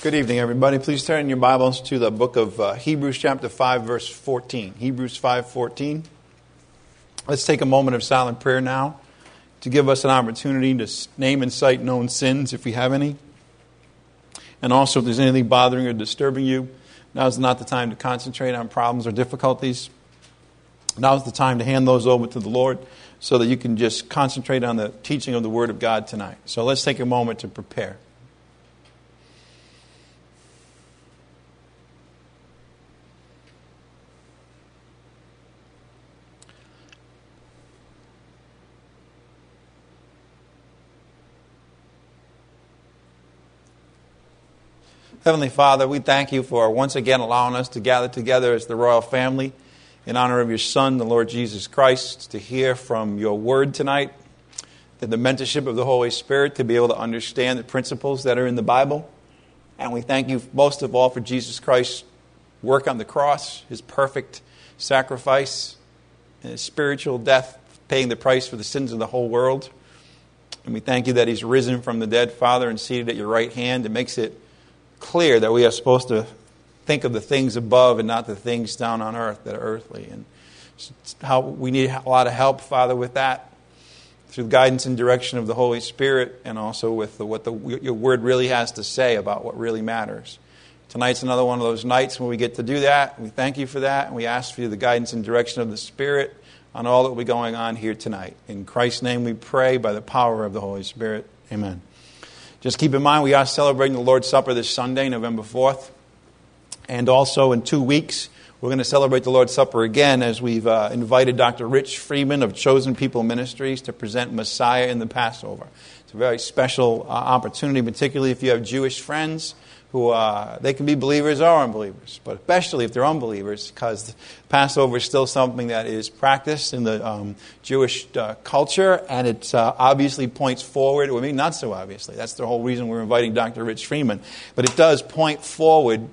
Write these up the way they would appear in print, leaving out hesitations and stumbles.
Good evening, everybody. Please turn your Bibles to the book of Hebrews chapter 5, verse 14. Hebrews 5:14. Let's take a moment of silent prayer now to give us an opportunity to name and cite known sins if we have any. And also, if there's anything bothering or disturbing you, now is not the time to concentrate on problems or difficulties. Now is the time to hand those over to the Lord so that you can just concentrate on the teaching of the Word of God tonight. So let's take a moment to prepare. Heavenly Father, we thank you for once again allowing us to gather together as the royal family in honor of your Son, the Lord Jesus Christ, to hear from your word tonight, and the mentorship of the Holy Spirit to be able to understand the principles that are in the Bible. And we thank you most of all for Jesus Christ's work on the cross, his perfect sacrifice, and his spiritual death, paying the price for the sins of the whole world. And we thank you that he's risen from the dead, Father, and seated at your right hand. It makes it clear that we are supposed to think of the things above and not the things down on earth that are earthly. And how we need a lot of help, Father, with that, through the guidance and direction of the Holy Spirit, and also with what your word really has to say about what really matters. Tonight's another one of those nights when we get to do that. We thank you for that, and we ask for you the guidance and direction of the Spirit on all that will be going on here tonight. In Christ's name we pray by the power of the Holy Spirit. Amen. Just keep in mind, we are celebrating the Lord's Supper this Sunday, November 4th. And also in 2 weeks, we're going to celebrate the Lord's Supper again as we've invited Dr. Rich Freeman of Chosen People Ministries to present Messiah in the Passover. It's a very special opportunity, particularly if you have Jewish friends who they can be believers or unbelievers, but especially if they're unbelievers, because Passover is still something that is practiced in the Jewish culture, and it obviously points forward. I mean, not so obviously. That's the whole reason we're inviting Dr. Rich Freeman. But it does point forward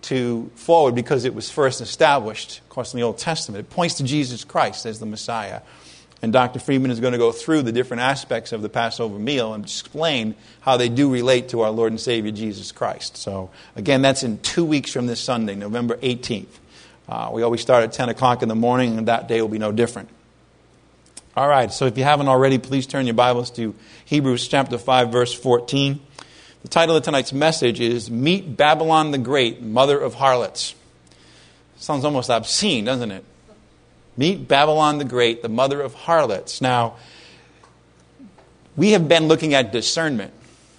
because it was first established, of course, in the Old Testament. It points to Jesus Christ as the Messiah. And Dr. Freeman is going to go through the different aspects of the Passover meal and explain how they do relate to our Lord and Savior Jesus Christ. So, again, that's in 2 weeks from this Sunday, November 18th. We always start at 10 o'clock in the morning, and that day will be no different. All right, so if you haven't already, please turn your Bibles to Hebrews chapter 5, verse 14. The title of tonight's message is Meet Babylon the Great, Mother of Harlots. Sounds almost obscene, doesn't it? Meet Babylon the Great, the mother of harlots. Now, we have been looking at discernment.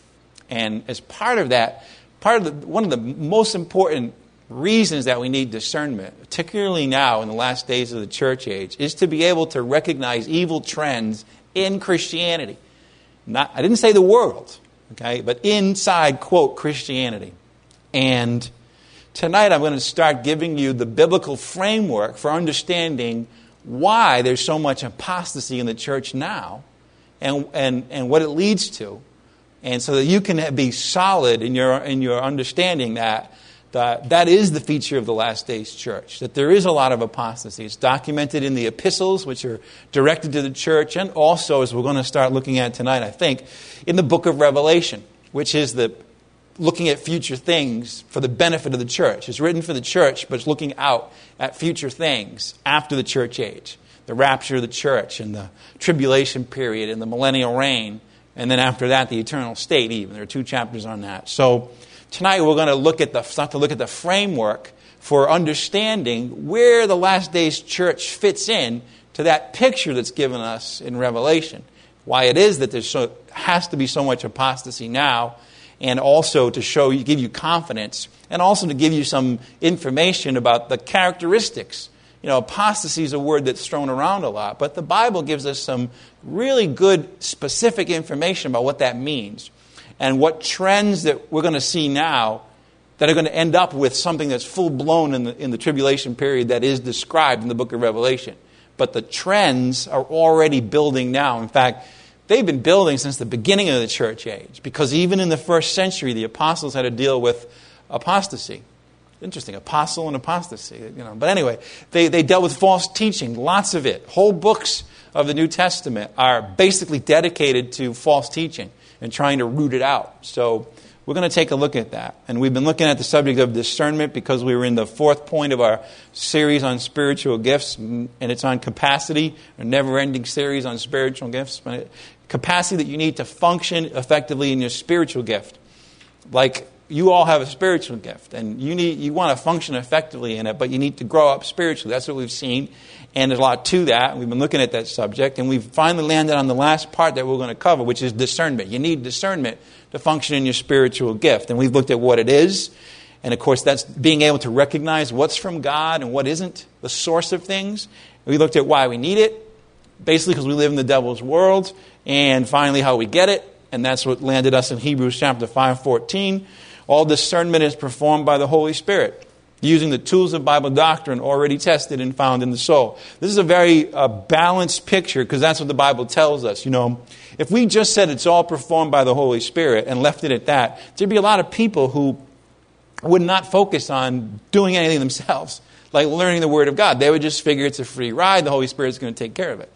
And as part of that, one of the most important reasons that we need discernment, particularly now in the last days of the church age, is to be able to recognize evil trends in Christianity. I didn't say the world, okay, but inside, quote, Christianity. And tonight I'm going to start giving you the biblical framework for understanding why there's so much apostasy in the church now and what it leads to. And so that you can be solid in your understanding that is the feature of the last days church, that there is a lot of apostasy. It's documented in the epistles, which are directed to the church, and also, as we're going to start looking at tonight, I think, in the book of Revelation, which is looking at future things for the benefit of the church. It's written for the church, but it's looking out at future things after the church age. The rapture of the church and the tribulation period and the millennial reign. And then after that, the eternal state even. There are 2 chapters on that. So tonight we're going to start to look at the framework for understanding where the last days church fits in to that picture that's given us in Revelation. Why it is that there has to be so much apostasy now, and also to give you confidence, and also to give you some information about the characteristics. You know, apostasy is a word that's thrown around a lot, but the Bible gives us some really good specific information about what that means, and what trends that we're going to see now that are going to end up with something that's full-blown in the tribulation period that is described in the book of Revelation. But the trends are already building now. In fact, they've been building since the beginning of the church age, because even in the first century, the apostles had to deal with apostasy. Interesting, apostle and apostasy. But anyway, they dealt with false teaching, lots of it. Whole books of the New Testament are basically dedicated to false teaching and trying to root it out. So We're going to take a look at that. And we've been looking at the subject of discernment because we were in the fourth point of our series on spiritual gifts, and it's on capacity, a never-ending series on spiritual gifts. Capacity that you need to function effectively in your spiritual gift. Like, you all have a spiritual gift, and you want to function effectively in it, but you need to grow up spiritually. That's what we've seen, and there's a lot to that. We've been looking at that subject, and we've finally landed on the last part that we're going to cover, which is discernment. You need discernment to function in your spiritual gift, and we've looked at what it is, and of course that's being able to recognize what's from God and what isn't, the source of things. We looked at why we need it, basically because we live in the devil's world, and finally how we get it, and that's what landed us in Hebrews chapter 5:14. All discernment is performed by the Holy Spirit, using the tools of Bible doctrine already tested and found in the soul. This is a very balanced picture because that's what the Bible tells us. You know, if we just said it's all performed by the Holy Spirit and left it at that, there'd be a lot of people who would not focus on doing anything themselves, like learning the Word of God. They would just figure it's a free ride, the Holy Spirit's going to take care of it.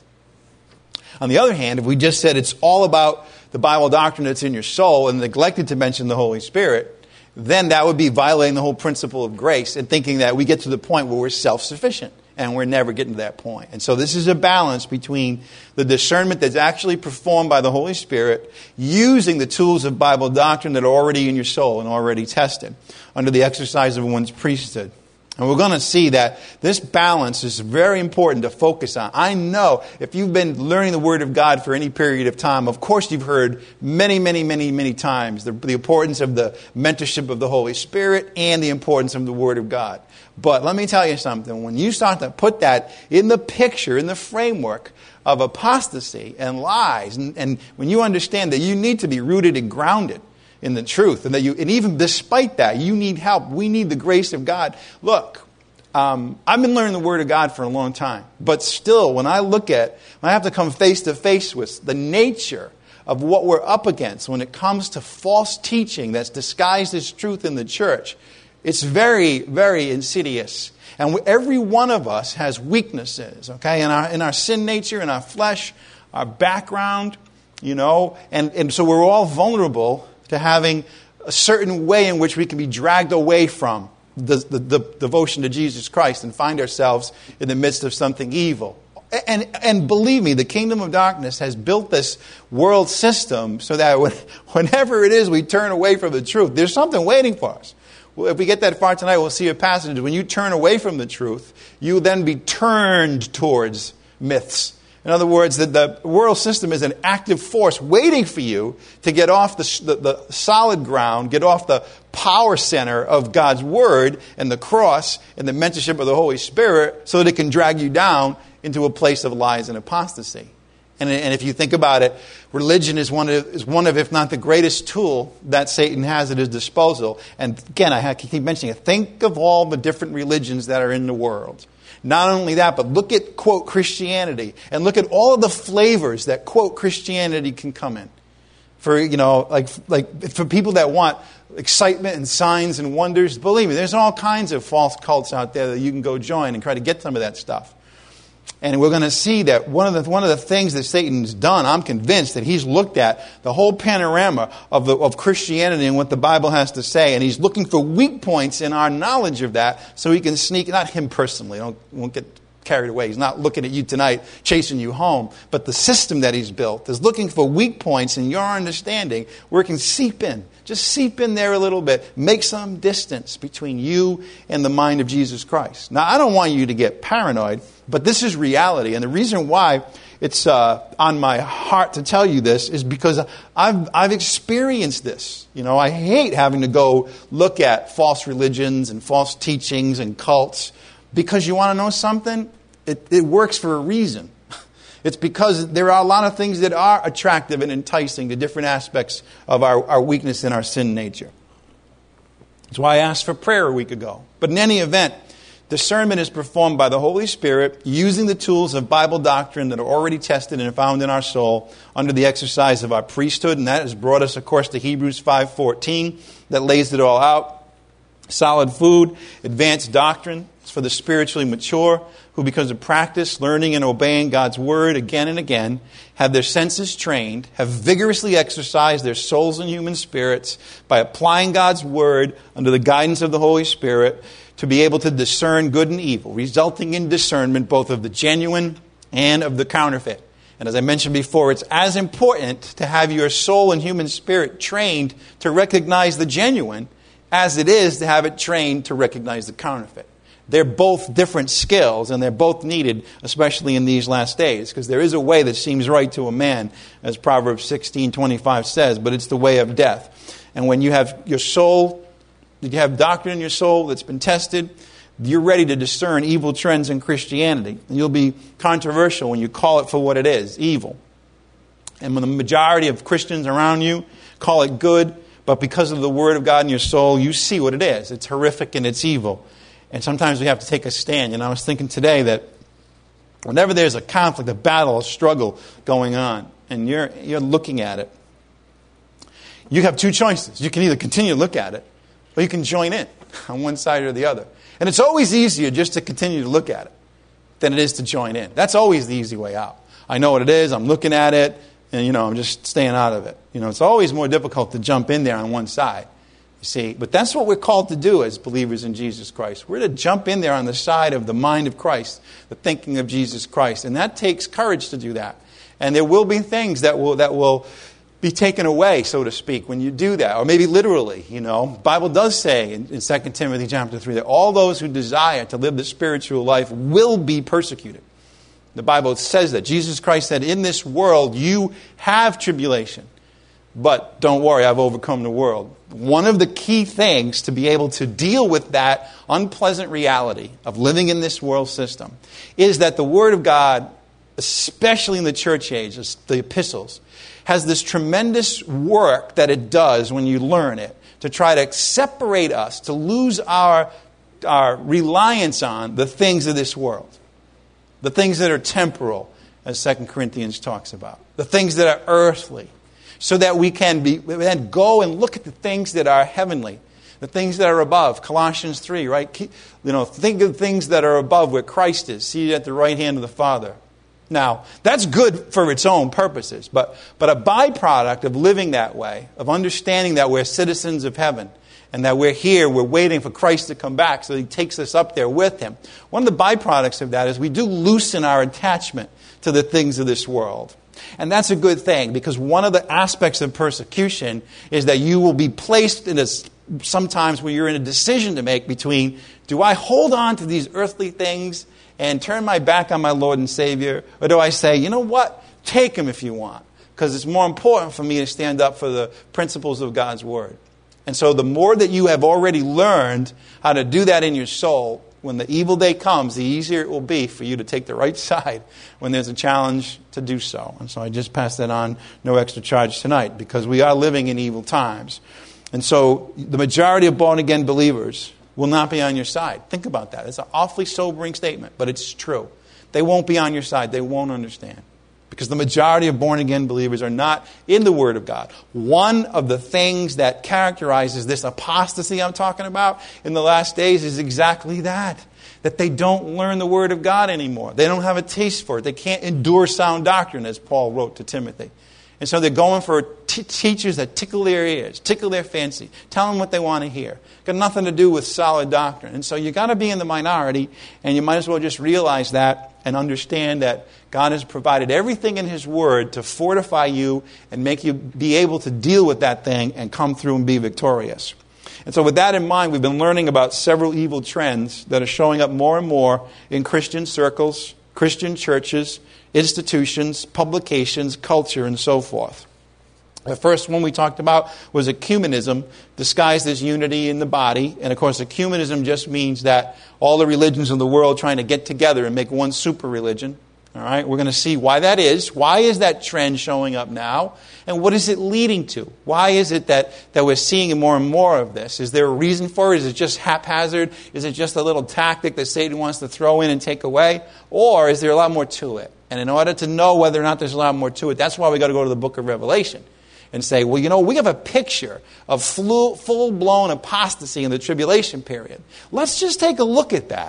On the other hand, if we just said it's all about the Bible doctrine that's in your soul and neglected to mention the Holy Spirit, then that would be violating the whole principle of grace and thinking that we get to the point where we're self-sufficient, and we're never getting to that point. And so this is a balance between the discernment that's actually performed by the Holy Spirit, using the tools of Bible doctrine that are already in your soul and already tested under the exercise of one's priesthood. And we're going to see that this balance is very important to focus on. I know if you've been learning the Word of God for any period of time, of course you've heard many times the importance of the mentorship of the Holy Spirit and the importance of the Word of God. But let me tell you something. When you start to put that in the picture, in the framework of apostasy and lies, and when you understand that you need to be rooted and grounded in the truth, and and even despite that, you need help. We need the grace of God. Look, I've been learning the Word of God for a long time, but still, when I have to come face to face with the nature of what we're up against when it comes to false teaching that's disguised as truth in the church, it's very, very insidious. And every one of us has weaknesses, okay, in our sin nature, in our flesh, our background, you know, and so we're all vulnerable to having a certain way in which we can be dragged away from the devotion to Jesus Christ and find ourselves in the midst of something evil. And believe me, the kingdom of darkness has built this world system so that whenever it is we turn away from the truth, there's something waiting for us. Well, if we get that far tonight, we'll see a passage. When you turn away from the truth, you'll then be turned towards myths. In other words, that the world system is an active force waiting for you to get off the solid ground, get off the power center of God's Word and the cross and the mentorship of the Holy Spirit so that it can drag you down into a place of lies and apostasy. And if you think about it, religion is one of, if not the greatest tool that Satan has at his disposal. And again, I keep mentioning it. Think of all the different religions that are in the world. Not only that, but look at, quote, Christianity, and look at all of the flavors that, quote, Christianity can come in. For, you know, like for people that want excitement and signs and wonders, believe me, there's all kinds of false cults out there that you can go join and try to get some of that stuff. And we're going to see that one of the things that Satan's done, I'm convinced that he's looked at the whole panorama of Christianity and what the Bible has to say, and he's looking for weak points in our knowledge of that so he can sneak, not him personally, won't get carried away. He's not looking at you tonight, chasing you home, but the system that he's built is looking for weak points in your understanding where it can seep in. Just seep in there a little bit. Make some distance between you and the mind of Jesus Christ. Now, I don't want you to get paranoid, but this is reality. And the reason why it's on my heart to tell you this is because I've experienced this. You know, I hate having to go look at false religions and false teachings and cults because you want to know something? It works for a reason. It's because there are a lot of things that are attractive and enticing to different aspects of our weakness and our sin nature. That's why I asked for prayer a week ago. But in any event, discernment is performed by the Holy Spirit using the tools of Bible doctrine that are already tested and found in our soul under the exercise of our priesthood. And that has brought us, of course, to Hebrews 5:14 that lays it all out. Solid food, advanced doctrine, It's for the spiritually mature who, because of practice, learning and obeying God's word again and again, have their senses trained, have vigorously exercised their souls and human spirits by applying God's word under the guidance of the Holy Spirit to be able to discern good and evil, resulting in discernment both of the genuine and of the counterfeit. And as I mentioned before, it's as important to have your soul and human spirit trained to recognize the genuine as it is to have it trained to recognize the counterfeit. They're both different skills, and they're both needed, especially in these last days, because there is a way that seems right to a man, as Proverbs 16:25 says, but it's the way of death. And when you have your soul, you have doctrine in your soul that's been tested, you're ready to discern evil trends in Christianity. And you'll be controversial when you call it for what it is, evil. And when the majority of Christians around you call it good, but because of the Word of God in your soul, you see what it is. It's horrific and it's evil. And sometimes we have to take a stand. And I was thinking today that whenever there's a conflict, a battle, a struggle going on, and you're looking at it, you have two choices. You can either continue to look at it, or you can join in on one side or the other. And it's always easier just to continue to look at it than it is to join in. That's always the easy way out. I know what it is, I'm looking at it, and I'm just staying out of it. It's always more difficult to jump in there on one side. You see, but that's what we're called to do as believers in Jesus Christ. We're to jump in there on the side of the mind of Christ, the thinking of Jesus Christ. And that takes courage to do that. And there will be things that will be taken away, so to speak, when you do that. Or maybe literally, The Bible does say in 2 Timothy chapter 3 that all those who desire to live the spiritual life will be persecuted. The Bible says that. Jesus Christ said, in this world you have tribulation. But don't worry, I've overcome the world. One of the key things to be able to deal with that unpleasant reality of living in this world system is that the Word of God, especially in the church age, the epistles, has this tremendous work that it does when you learn it to try to separate us, to lose our reliance on the things of this world. The things that are temporal, as 2 Corinthians talks about. The things that are earthly. So that we can then go and look at the things that are heavenly, the things that are above. Colossians 3, right? Think of things that are above where Christ is, seated at the right hand of the Father. Now, that's good for its own purposes, but a byproduct of living that way, of understanding that we're citizens of heaven, and that we're here, we're waiting for Christ to come back so He takes us up there with Him. One of the byproducts of that is we do loosen our attachment to the things of this world. And that's a good thing, because one of the aspects of persecution is that you will be placed in sometimes where you're in a decision to make between, do I hold on to these earthly things and turn my back on my Lord and Savior? Or do I say, you know what, take Him if you want, because it's more important for me to stand up for the principles of God's Word. And so the more that you have already learned how to do that in your soul, when the evil day comes, the easier it will be for you to take the right side when there's a challenge to do so. And so I just passed that on, no extra charge tonight, because we are living in evil times. And so the majority of born-again believers will not be on your side. Think about that. It's an awfully sobering statement, but it's true. They won't be on your side. They won't understand. Because the majority of born-again believers are not in the Word of God. One of the things that characterizes this apostasy I'm talking about in the last days is exactly that. That they don't learn the Word of God anymore. They don't have a taste for it. They can't endure sound doctrine, as Paul wrote to Timothy. And so they're going for teachers that tickle their ears, tickle their fancy, tell them what they want to hear. Got nothing to do with solid doctrine. And so you got to be in the minority, and you might as well just realize that and understand that God has provided everything in His Word to fortify you and make you be able to deal with that thing and come through and be victorious. And so with that in mind, we've been learning about several evil trends that are showing up more and more in Christian circles, Christian churches, institutions, publications, culture, and so forth. The first one we talked about was ecumenism, disguised as unity in the body. And of course, ecumenism just means that all the religions of the world trying to get together and make one super religion. All right, we're going to see why that is. Why is that trend showing up now? And what is it leading to? Why is it that we're seeing more and more of this? Is there a reason for it? Is it just haphazard? Is it just a little tactic that Satan wants to throw in and take away? Or is there a lot more to it? And in order to know whether or not there's a lot more to it, that's why we got to go to the book of Revelation and say, well, we have a picture of full-blown apostasy in the tribulation period. Let's just take a look at that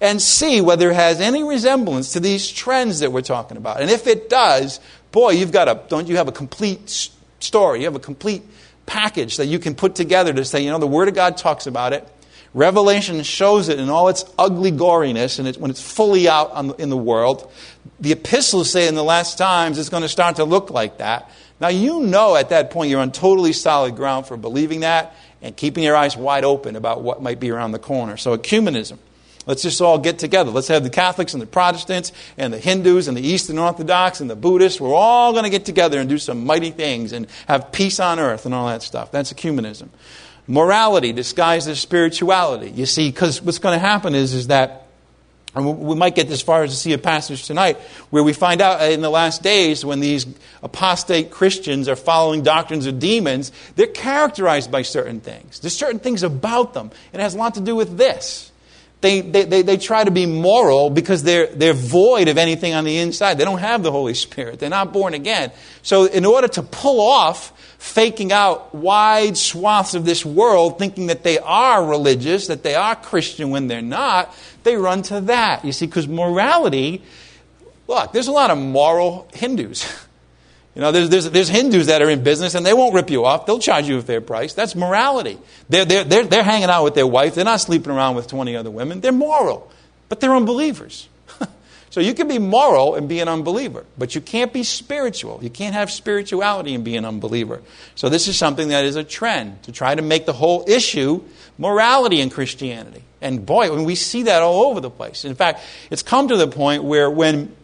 and see whether it has any resemblance to these trends that we're talking about. And if it does, boy, don't you have a complete story? You have a complete package that you can put together to say, the Word of God talks about it. Revelation shows it in all its ugly goriness, and when it's fully out in the world. The epistles say in the last times it's going to start to look like that. Now at that point you're on totally solid ground for believing that and keeping your eyes wide open about what might be around the corner. So ecumenism. Let's just all get together. Let's have the Catholics and the Protestants and the Hindus and the Eastern Orthodox and the Buddhists. We're all going to get together and do some mighty things and have peace on earth and all that stuff. That's ecumenism. Morality disguised as spirituality. You see, because what's going to happen is that, and we might get as far as to see a passage tonight, where we find out in the last days when these apostate Christians are following doctrines of demons, they're characterized by certain things. There's certain things about them. It has a lot to do with this. They try to be moral because they're void of anything on the inside. They don't have the Holy Spirit. They're not born again. So in order to pull off faking out wide swaths of this world, thinking that they are religious, that they are Christian when they're not, they run to that. You see, because morality, look, there's a lot of moral Hindus. There's Hindus that are in business and they won't rip you off. They'll charge you a fair price. That's morality. They're hanging out with their wife. They're not sleeping around with 20 other women. They're moral, but they're unbelievers. So you can be moral and be an unbeliever, but you can't be spiritual. You can't have spirituality and be an unbeliever. So this is something that is a trend to try to make the whole issue morality in Christianity. And boy, we see that all over the place. In fact, it's come to the point where when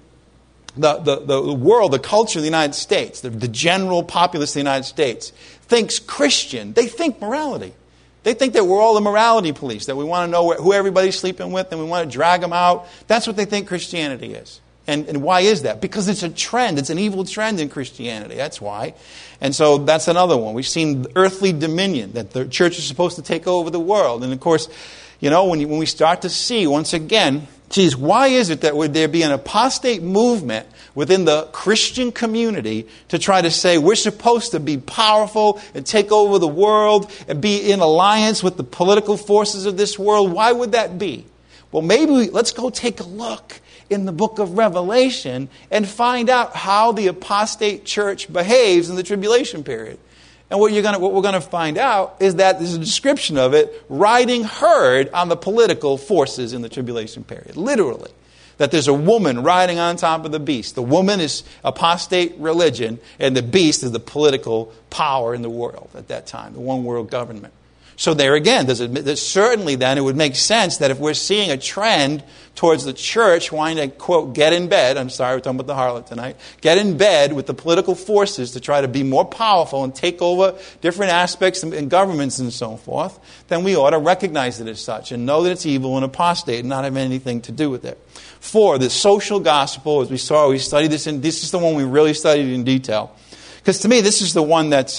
the world, the culture of the United States, the general populace of the United States thinks Christian, they think morality. They think that we're all the morality police, that we want to know who everybody's sleeping with and we want to drag them out. That's what they think Christianity is. And why is that? Because it's a trend. It's an evil trend in Christianity. That's why. And so that's another one. We've seen earthly dominion, that the church is supposed to take over the world. And of course, when we start to see, once again, geez, why is it that would there be an apostate movement within the Christian community to try to say we're supposed to be powerful and take over the world and be in alliance with the political forces of this world? Why would that be? Well, let's go take a look in the book of Revelation and find out how the apostate church behaves in the tribulation period. And what we're going to find out is that there's a description of it riding herd on the political forces in the tribulation period. Literally. That there's a woman riding on top of the beast. The woman is apostate religion, and the beast is the political power in the world at that time, the one world government. So there again, there's certainly then it would make sense that if we're seeing a trend towards the church wanting to, quote, get in bed, I'm sorry, we're talking about the harlot tonight, get in bed with the political forces to try to be more powerful and take over different aspects in governments and so forth, then we ought to recognize it as such and know that it's evil and apostate and not have anything to do with it. 4, the social gospel, as we studied this, and this is the one we really studied in detail. Because to me, this is the one that's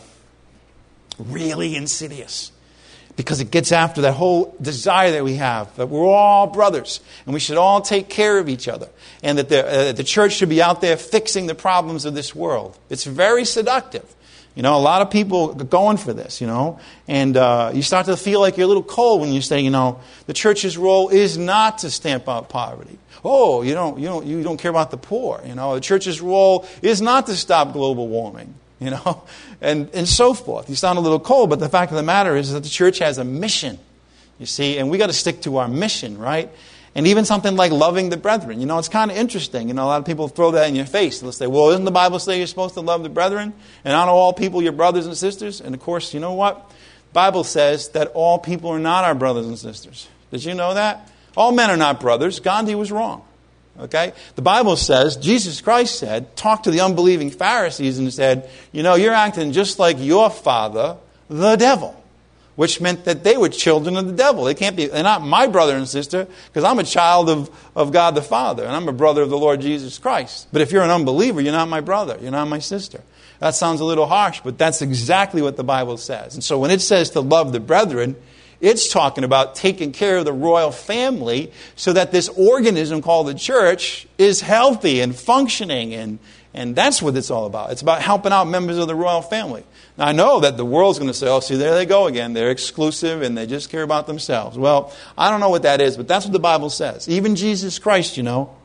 really insidious. Because it gets after that whole desire that we have, that we're all brothers, and we should all take care of each other, and that the church should be out there fixing the problems of this world. It's very seductive. A lot of people are going for this, and you start to feel like you're a little cold when you say, the church's role is not to stamp out poverty. Oh, you don't care about the poor. The church's role is not to stop global warming. And so forth. You sound a little cold, but the fact of the matter is that the church has a mission, you see, and we got to stick to our mission, right? And even something like loving the brethren. It's kind of interesting. A lot of people throw that in your face. They'll say, well, doesn't the Bible say you're supposed to love the brethren and honor all people, your brothers and sisters? And of course, you know what? The Bible says that all people are not our brothers and sisters. Did you know that? All men are not brothers. Gandhi was wrong. Okay? The Bible says, Jesus Christ said, talked to the unbelieving Pharisees and said, you're acting just like your father, the devil. Which meant that they were children of the devil. They're not my brother and sister, because I'm a child of God the Father, and I'm a brother of the Lord Jesus Christ. But if you're an unbeliever, you're not my brother, you're not my sister. That sounds a little harsh, but that's exactly what the Bible says. And so when it says to love the brethren, it's talking about taking care of the royal family so that this organism called the church is healthy and functioning And that's what it's all about. It's about helping out members of the royal family. Now, I know that the world's going to say, oh, see, there they go again. They're exclusive and they just care about themselves. Well, I don't know what that is, but that's what the Bible says. Even Jesus Christ, you know.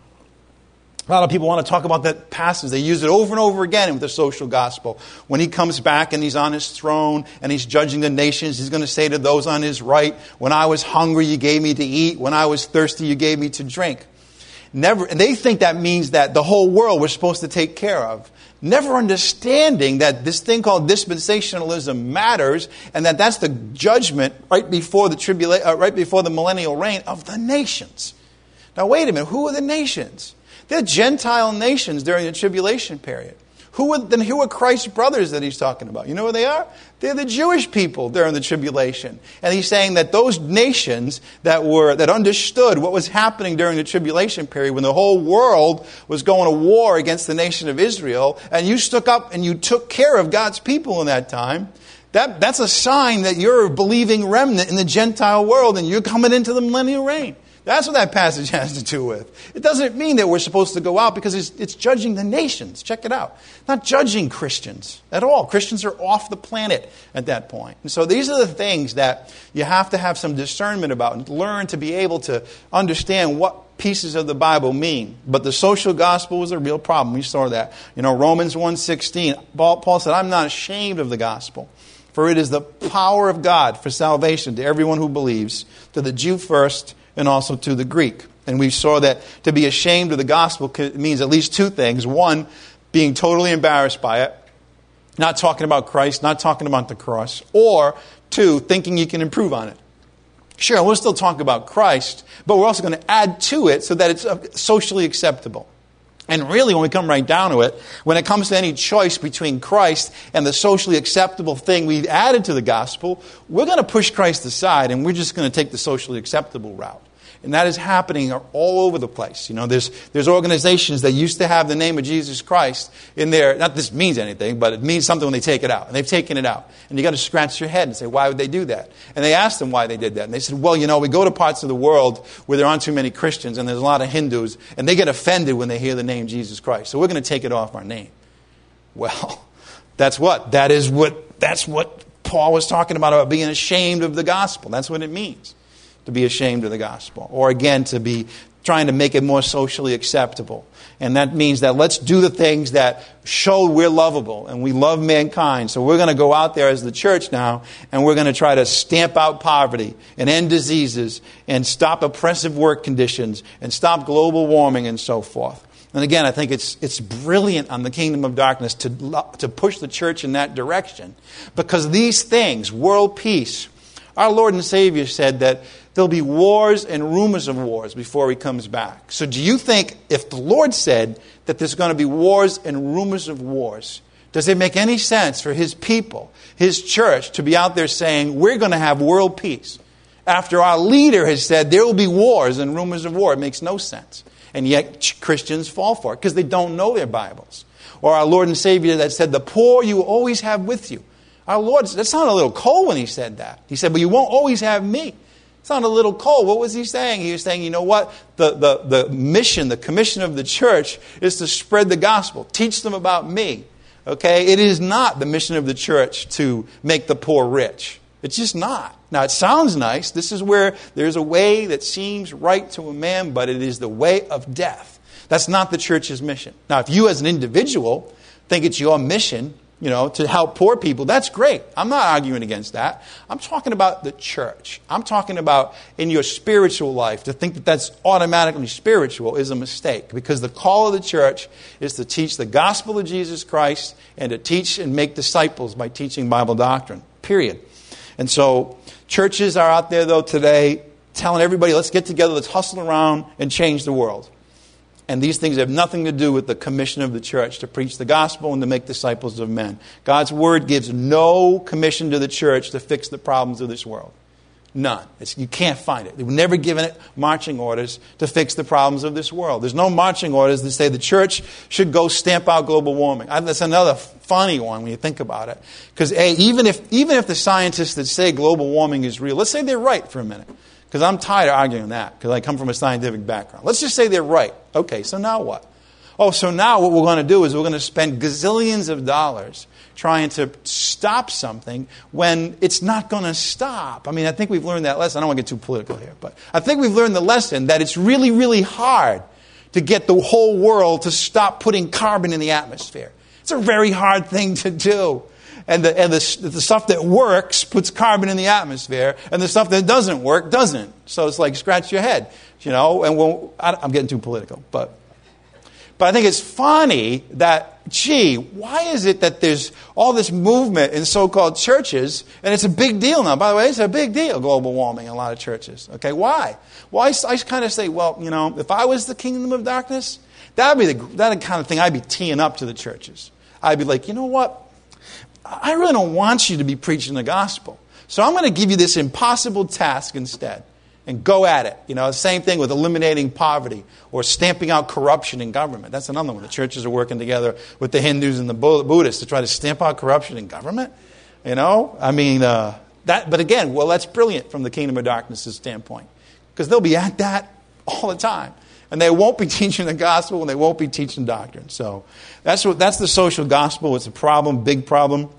A lot of people want to talk about that passage. They use it over and over again with the social gospel. When he comes back and he's on his throne and he's judging the nations, he's going to say to those on his right, when I was hungry, you gave me to eat. When I was thirsty, you gave me to drink. And they think that means that the whole world we're supposed to take care of. Never understanding that this thing called dispensationalism matters, and that's the judgment right before the millennial reign of the nations. Now, wait a minute. Who are the nations? They're Gentile nations during the tribulation period. Who are Christ's brothers that he's talking about? You know who they are? They're the Jewish people during the tribulation. And he's saying that those nations that understood what was happening during the tribulation period, when the whole world was going to war against the nation of Israel, and you stuck up and you took care of God's people in that time, that's a sign that you're a believing remnant in the Gentile world and you're coming into the millennial reign. That's what that passage has to do with. It doesn't mean that we're supposed to go out because it's judging the nations. Check it out. Not judging Christians at all. Christians are off the planet at that point. And so these are the things that you have to have some discernment about and learn to be able to understand what pieces of the Bible mean. But the social gospel was a real problem. We saw that. You know, Romans 1:16, Paul said, I'm not ashamed of the gospel, for it is the power of God for salvation to everyone who believes, to the Jew first, and also to the Greek. And we saw that to be ashamed of the gospel means at least two things. One, being totally embarrassed by it, not talking about Christ, not talking about the cross. Or two, thinking you can improve on it. Sure, we'll still talk about Christ, but we're also going to add to it so that it's socially acceptable. And really, when we come right down to it, when it comes to any choice between Christ and the socially acceptable thing we've added to the gospel, we're going to push Christ aside and we're just going to take the socially acceptable route. And that is happening all over the place. You know, there's organizations that used to have the name of Jesus Christ in there. Not that this means anything, but it means something when they take it out. And they've taken it out. And you got to scratch your head and say, why would they do that? And they asked them why they did that. And they said, well, you know, we go to parts of the world where there aren't too many Christians and there's a lot of Hindus, and they get offended when they hear the name Jesus Christ. So we're going to take it off our name. Well, that's what Paul was talking about being ashamed of the gospel. That's what it means. To be ashamed of the gospel. Or again, to be trying to make it more socially acceptable. And that means that let's do the things that show we're lovable and we love mankind. So we're going to go out there as the church now and we're going to try to stamp out poverty and end diseases and stop oppressive work conditions and stop global warming and so forth. And again, I think it's brilliant on the kingdom of darkness to push the church in that direction. Because these things, world peace, our Lord and Savior said that there'll be wars and rumors of wars before he comes back. So do you think if the Lord said that there's going to be wars and rumors of wars, does it make any sense for his people, his church, to be out there saying, we're going to have world peace, after our leader has said there will be wars and rumors of war? It makes no sense. And yet Christians fall for it because they don't know their Bibles. Or our Lord and Savior that said, the poor you will always have with you. Our Lord, that sounded a little cold when he said that. He said, but you won't always have me. It sounded a little cold. What was he saying? He was saying, you know what? The mission, the commission of the church is to spread the gospel. Teach them about me. Okay? It is not the mission of the church to make the poor rich. It's just not. Now, it sounds nice. This is where there's a way that seems right to a man, but it is the way of death. That's not the church's mission. Now, if you as an individual think it's your mission, you know, to help poor people, that's great. I'm not arguing against that. I'm talking about the church. I'm talking about in your spiritual life. To think that that's automatically spiritual is a mistake, because the call of the church is to teach the gospel of Jesus Christ and to teach and make disciples by teaching Bible doctrine, period. And so churches are out there, though, today telling everybody, let's get together, let's hustle around and change the world. And these things have nothing to do with the commission of the church to preach the gospel and to make disciples of men. God's word gives no commission to the church to fix the problems of this world. None. You can't find it. They've never given it marching orders to fix the problems of this world. There's no marching orders that say the church should go stamp out global warming. That's another funny one when you think about it. Because even if the scientists that say global warming is real, let's say they're right for a minute. Because I'm tired of arguing that, because I come from a scientific background. Let's just say they're right. Okay, so now what? Oh, so now what we're going to do is we're going to spend gazillions of dollars trying to stop something when it's not going to stop. I mean, I think we've learned that lesson. I don't want to get too political here, but I think we've learned the lesson that it's really, really hard to get the whole world to stop putting carbon in the atmosphere. It's a very hard thing to do. And the stuff that works puts carbon in the atmosphere, and the stuff that doesn't work doesn't. So it's like scratch your head, And I'm getting too political, but I think it's funny that, why is it that there's all this movement in so-called churches, and it's a big deal now. By the way, it's a big deal, global warming in a lot of churches. Okay, why? Well, I kind of say, if I was the kingdom of darkness, that'd be that kind of thing I'd be teeing up to the churches. I'd be like, you know what? I really don't want you to be preaching the gospel. So I'm going to give you this impossible task instead. And go at it. Same thing with eliminating poverty or stamping out corruption in government. That's another one. The churches are working together with the Hindus and the Buddhists to try to stamp out corruption in government. But again, that's brilliant from the kingdom of darkness' standpoint. Because they'll be at that all the time. And they won't be teaching the gospel and they won't be teaching doctrine. So that's the social gospel. It's a problem, big problem.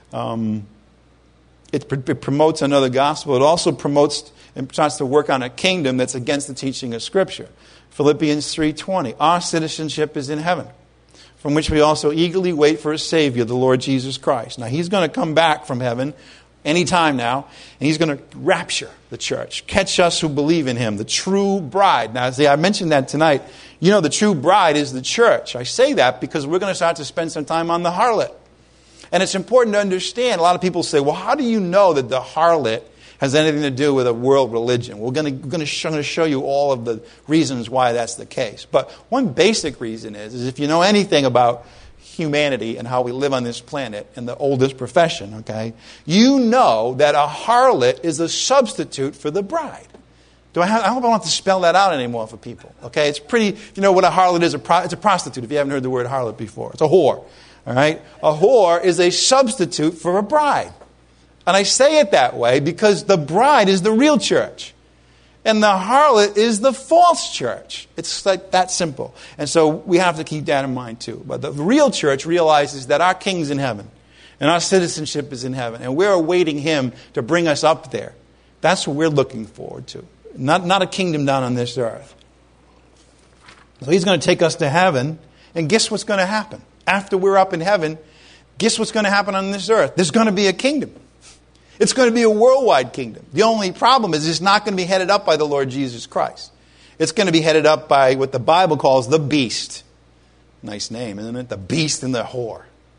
It promotes another gospel. It also promotes and starts to work on a kingdom that's against the teaching of Scripture. Philippians 3:20, our citizenship is in heaven, from which we also eagerly wait for a Savior, the Lord Jesus Christ. Now, He's going to come back from heaven any time now, and He's going to rapture the church, catch us who believe in Him, the true bride. Now, see, I mentioned that tonight. The true bride is the church. I say that because we're going to start to spend some time on the harlot. And it's important to understand, a lot of people say, well, how do you know that the harlot has anything to do with a world religion? We're going to show you all of the reasons why that's the case. But one basic reason is if you know anything about humanity and how we live on this planet and the oldest profession, okay, you know that a harlot is a substitute for the bride. I hope I don't have to spell that out anymore for people. Okay, it's pretty, what a harlot is? It's a prostitute, if you haven't heard the word harlot before. It's a whore. All right? A whore is a substitute for a bride. And I say it that way because the bride is the real church. And the harlot is the false church. It's like that simple. And so we have to keep that in mind too. But the real church realizes that our king's in heaven. And our citizenship is in heaven. And we're awaiting Him to bring us up there. That's what we're looking forward to. Not a kingdom down on this earth. So He's going to take us to heaven. And guess what's going to happen? After we're up in heaven, guess what's going to happen on this earth? There's going to be a kingdom. It's going to be a worldwide kingdom. The only problem is it's not going to be headed up by the Lord Jesus Christ. It's going to be headed up by what the Bible calls the beast. Nice name, isn't it? The beast and the whore.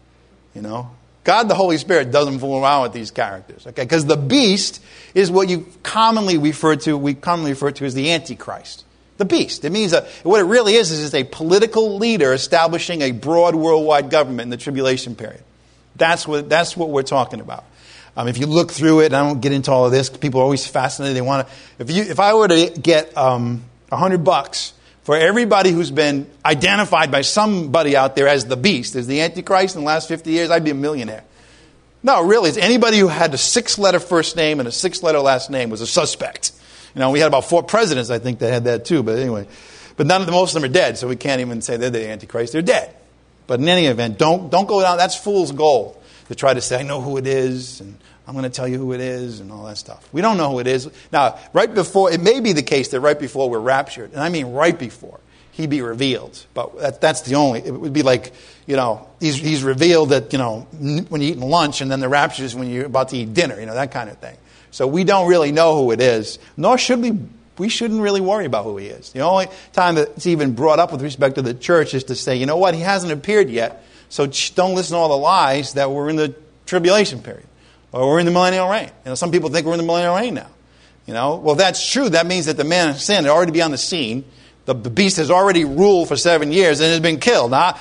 God the Holy Spirit doesn't fool around with these characters. Okay, because the beast is what we commonly refer to as the Antichrist. The beast. It means what it really is it's a political leader establishing a broad worldwide government in the tribulation period. That's what we're talking about. If you look through it, and I don't get into all of this, people are always fascinated. They want to. If I were to get $100 for everybody who's been identified by somebody out there as the beast, as the Antichrist in the last 50 years, I'd be a millionaire. No, really, it's anybody who had a 6-letter first name and a 6-letter last name was a suspect. We had about 4 presidents, I think, that had that too. But anyway, most of them are dead, so we can't even say they're the Antichrist. They're dead. But in any event, don't go down. That's fool's gold to try to say I know who it is and I'm going to tell you who it is and all that stuff. We don't know who it is. Now, it may be the case that right before we're raptured, and I mean right before, He be revealed. But that's the only, it would be like, He's revealed that, when you're eating lunch and then the rapture is when you're about to eat dinner, that kind of thing. So we don't really know who it is, nor should we shouldn't really worry about who He is. The only time that it's even brought up with respect to the church is to say, you know what, He hasn't appeared yet, so don't listen to all the lies that we're in the tribulation period. Or we're in the millennial reign. Some people think we're in the millennial reign now. Well, that's true. That means that the man of sin had already been on the scene. The beast has already ruled for 7 years and has been killed. Now,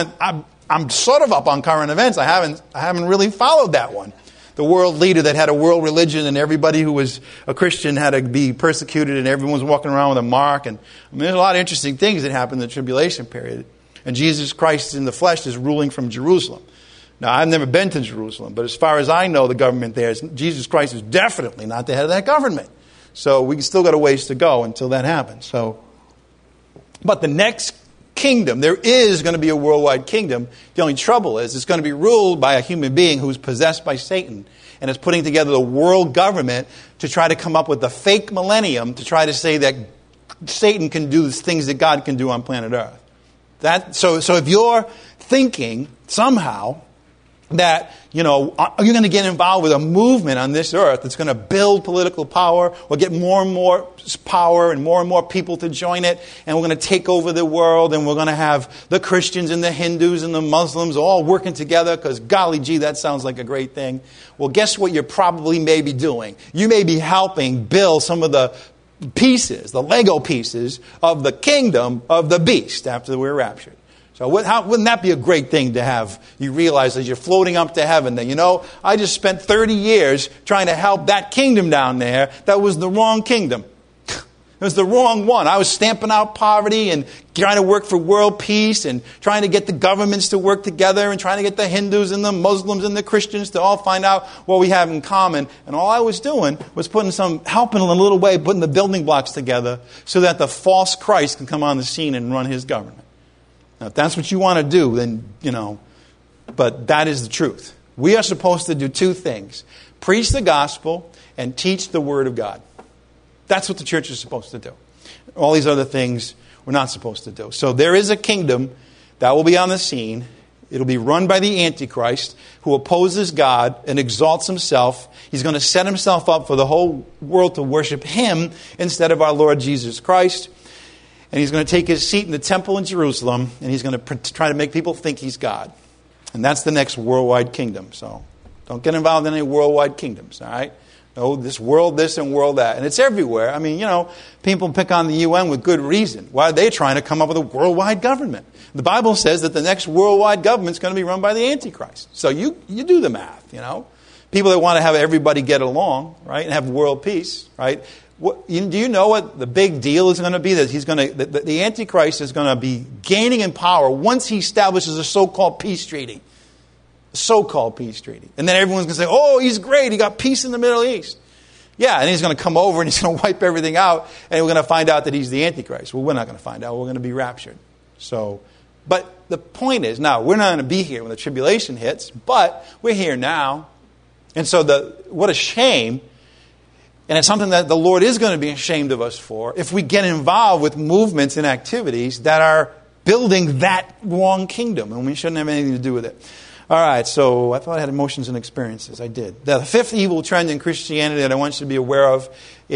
I'm sort of up on current events. I haven't really followed that one. The world leader that had a world religion and everybody who was a Christian had to be persecuted and everyone was walking around with a mark. And there's a lot of interesting things that happen in the tribulation period. And Jesus Christ in the flesh is ruling from Jerusalem. Now, I've never been to Jerusalem, but as far as I know, the government there is, Jesus Christ is definitely not the head of that government. So we still got a ways to go until that happens. But the next kingdom. There is going to be a worldwide kingdom. The only trouble is it's going to be ruled by a human being who's possessed by Satan and is putting together the world government to try to come up with the fake millennium to try to say that Satan can do things that God can do on planet Earth. So if you're thinking somehow that, you're going to get involved with a movement on this earth that's going to build political power or get more and more power and more people to join it, and we're going to take over the world, and we're going to have the Christians and the Hindus and the Muslims all working together because, golly gee, that sounds like a great thing. Well, guess what you're probably maybe doing? You may be helping build some of the pieces, the Lego pieces of the kingdom of the beast after we're raptured. So wouldn't that be a great thing to have you realize as you're floating up to heaven that, I just spent 30 years trying to help that kingdom down there. That was the wrong kingdom. It was the wrong one. I was stamping out poverty and trying to work for world peace and trying to get the governments to work together and trying to get the Hindus and the Muslims and the Christians to all find out what we have in common. And all I was doing was helping in a little way, putting the building blocks together so that the false Christ can come on the scene and run his government. Now, if that's what you want to do, then, but that is the truth. We are supposed to do two things: preach the gospel and teach the word of God. That's what the church is supposed to do. All these other things we're not supposed to do. So there is a kingdom that will be on the scene. It'll be run by the Antichrist, who opposes God and exalts himself. He's going to set himself up for the whole world to worship him instead of our Lord Jesus Christ. And he's going to take his seat in the temple in Jerusalem, and he's going to try to make people think he's God. And that's the next worldwide kingdom. So don't get involved in any worldwide kingdoms, all right? No, this world this and world that. And it's everywhere. I mean, people pick on the UN with good reason. Why are they trying to come up with a worldwide government? The Bible says that the next worldwide government is going to be run by the Antichrist. So you do the math, People that want to have everybody get along, right, and have world peace, right? Do you know what the big deal is going to be? That the Antichrist is going to be gaining in power once he establishes a so-called peace treaty. So-called peace treaty. And then everyone's going to say, oh, he's great. He got peace in the Middle East. Yeah, and he's going to come over and he's going to wipe everything out, and we're going to find out that he's the Antichrist. Well, we're not going to find out. We're going to be raptured. But the point is, now, we're not going to be here when the tribulation hits, but we're here now. And so what a shame. And it's something that the Lord is going to be ashamed of us for if we get involved with movements and activities that are building that wrong kingdom. And we shouldn't have anything to do with it. All right, so I thought I had emotions and experiences. I did. The fifth evil trend in Christianity that I want you to be aware of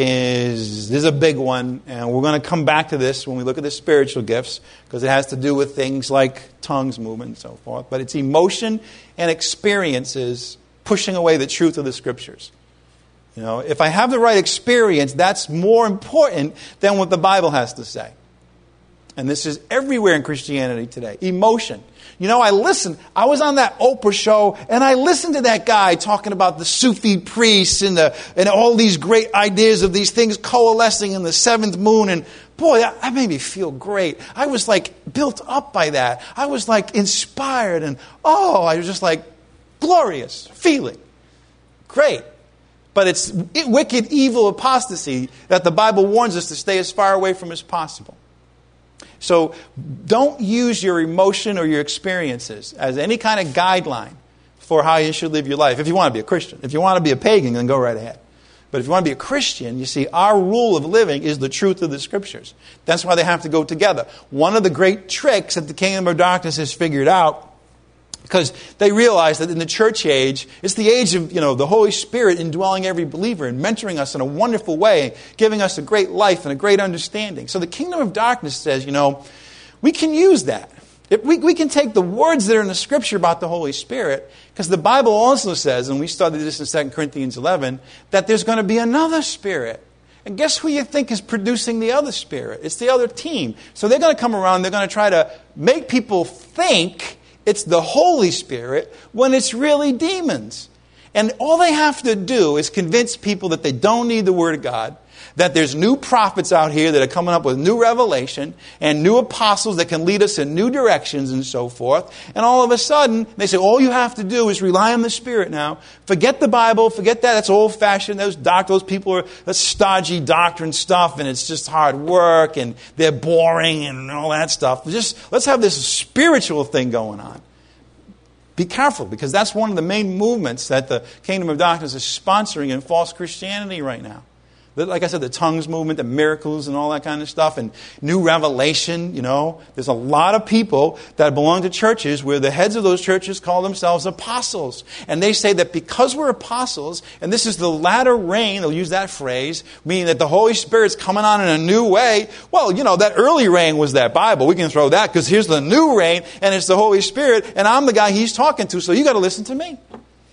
is a big one. And we're going to come back to this when we look at the spiritual gifts, because it has to do with things like tongues movement and so forth. But it's emotion and experiences pushing away the truth of the Scriptures. If I have the right experience, that's more important than what the Bible has to say. And this is everywhere in Christianity today. Emotion. I was on that Oprah show, and I listened to that guy talking about the Sufi priests and all these great ideas of these things coalescing in the seventh moon. And boy, that made me feel great. I was built up by that. I was inspired, and I was just glorious feeling. Great. But it's wicked, evil apostasy that the Bible warns us to stay as far away from as possible. So don't use your emotion or your experiences as any kind of guideline for how you should live your life. If you want to be a Christian. If you want to be a pagan, then go right ahead. But if you want to be a Christian, you see, our rule of living is the truth of the Scriptures. That's why they have to go together. One of the great tricks that the kingdom of darkness has figured out, because they realize that in the church age, it's the age of the Holy Spirit indwelling every believer and mentoring us in a wonderful way, giving us a great life and a great understanding. So the kingdom of darkness says, we can use that. We can take the words that are in the Scripture about the Holy Spirit, because the Bible also says, and we studied this in 2 Corinthians 11, that there's going to be another Spirit. And guess who you think is producing the other Spirit? It's the other team. So they're going to come around, they're going to try to make people think it's the Holy Spirit when it's really demons. And all they have to do is convince people that they don't need the Word of God, that there's new prophets out here that are coming up with new revelation and new apostles that can lead us in new directions and so forth. And all of a sudden, they say, all you have to do is rely on the Spirit now. Forget the Bible, forget that. That's old-fashioned. Those people are that's stodgy doctrine stuff, and it's just hard work, and they're boring and all that stuff. Let's have this spiritual thing going on. Be careful, because that's one of the main movements that the Kingdom of Darkness is sponsoring in false Christianity right now. Like I said, the tongues movement, the miracles and all that kind of stuff, and new revelation, There's a lot of people that belong to churches where the heads of those churches call themselves apostles. And they say that because we're apostles, and this is the latter rain, they'll use that phrase, meaning that the Holy Spirit's coming on in a new way. Well, that early rain was that Bible. We can throw that because here's the new rain, and it's the Holy Spirit, and I'm the guy he's talking to, so you got to listen to me.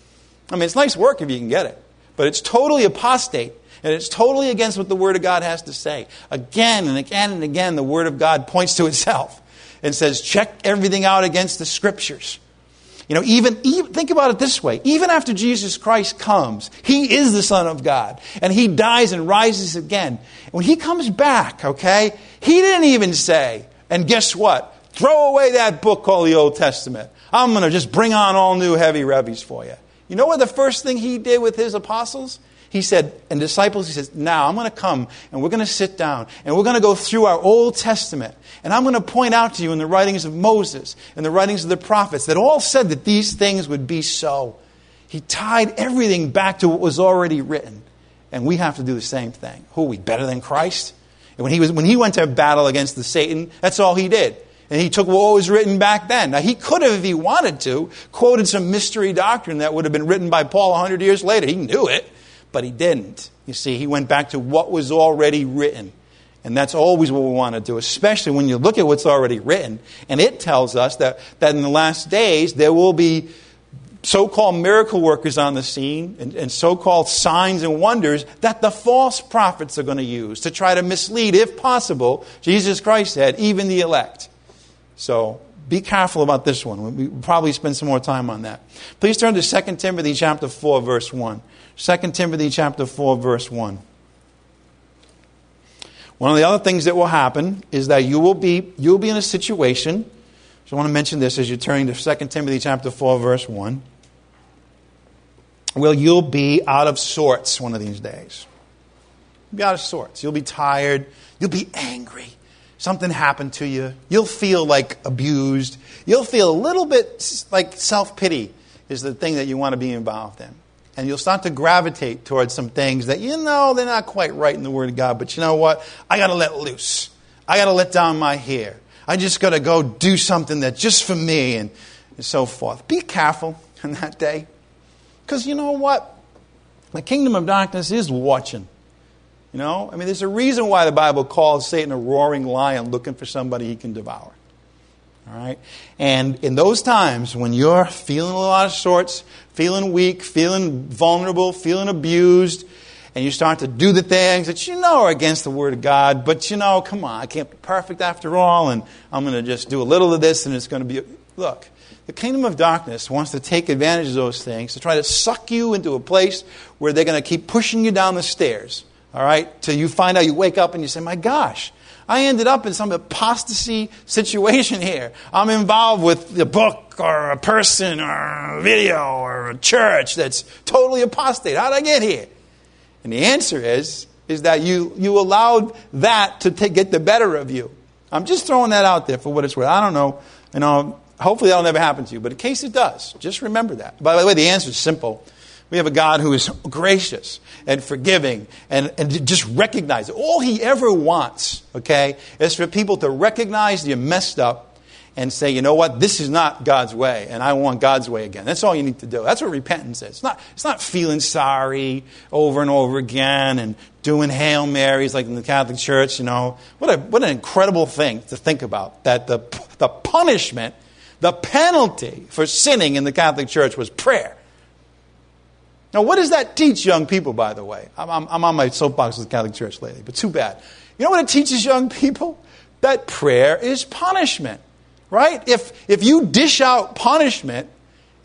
I mean, it's nice work if you can get it, but it's totally apostate. And it's totally against what the Word of God has to say. Again and again and again, the Word of God points to itself and says, check everything out against the Scriptures. Even think about it this way. Even after Jesus Christ comes, He is the Son of God. And He dies and rises again. When He comes back, okay, He didn't even say, and guess what? Throw away that book called the Old Testament. I'm going to just bring on all new heavy revies for you. You know what the first thing He did with His apostles? He said, and disciples, He says, now I'm going to come and we're going to sit down and we're going to go through our Old Testament. And I'm going to point out to you in the writings of Moses and the writings of the prophets that all said that these things would be so. He tied everything back to what was already written. And we have to do the same thing. Who are we, better than Christ? And when he went to battle against the Satan, that's all He did. And He took what was written back then. Now, He could have, if He wanted to, quoted some mystery doctrine that would have been written by Paul 100 years later. He knew it. But He didn't. You see, He went back to what was already written. And that's always what we want to do, especially when you look at what's already written. And it tells us that in the last days, there will be so-called miracle workers on the scene and so-called signs and wonders that the false prophets are going to use to try to mislead, if possible, Jesus Christ said, even the elect. So be careful about this one. We'll probably spend some more time on that. Please turn to 2 Timothy chapter 4, verse 1. 2 Timothy chapter 4, verse 1. One of the other things that will happen is that you'll be in a situation, so I want to mention this as you're turning to 2 Timothy chapter 4, verse 1, where you'll be out of sorts one of these days. You'll be out of sorts. You'll be tired. You'll be angry. Something happened to you. You'll feel like abused. You'll feel a little bit like self-pity is the thing that you want to be involved in. And you'll start to gravitate towards some things that, they're not quite right in the Word of God. But you know what? I got to let loose. I got to let down my hair. I just got to go do something that's just for me and so forth. Be careful on that day. Because you know what? The kingdom of darkness is watching. There's a reason why the Bible calls Satan a roaring lion looking for somebody he can devour. All right? And in those times when you're feeling a little out of sorts, feeling weak, feeling vulnerable, feeling abused, and you start to do the things that are against the Word of God, but come on, I can't be perfect after all, and I'm going to just do a little of this, and it's going to be... Look, the kingdom of darkness wants to take advantage of those things to try to suck you into a place where they're going to keep pushing you down the stairs, all right, till you find out, you wake up and you say, my gosh, I ended up in some apostasy situation here. I'm involved with a book or a person or a video or a church that's totally apostate. How did I get here? And the answer is that you allowed that to get the better of you. I'm just throwing that out there for what it's worth. I don't know. Hopefully that'll never happen to you. But in case it does, just remember that. By the way, the answer is simple. We have a God who is gracious and forgiving and just recognize it. All He ever wants, okay, is for people to recognize you're messed up and say, you know what, this is not God's way and I want God's way again. That's all you need to do. That's what repentance is. It's not feeling sorry over and over again and doing Hail Marys like in the Catholic Church, What an incredible thing to think about, that the punishment, the penalty for sinning in the Catholic Church was prayer. Now, what does that teach young people, by the way? I'm on my soapbox with the Catholic Church lately, but too bad. You know what it teaches young people? That prayer is punishment, right? If you dish out punishment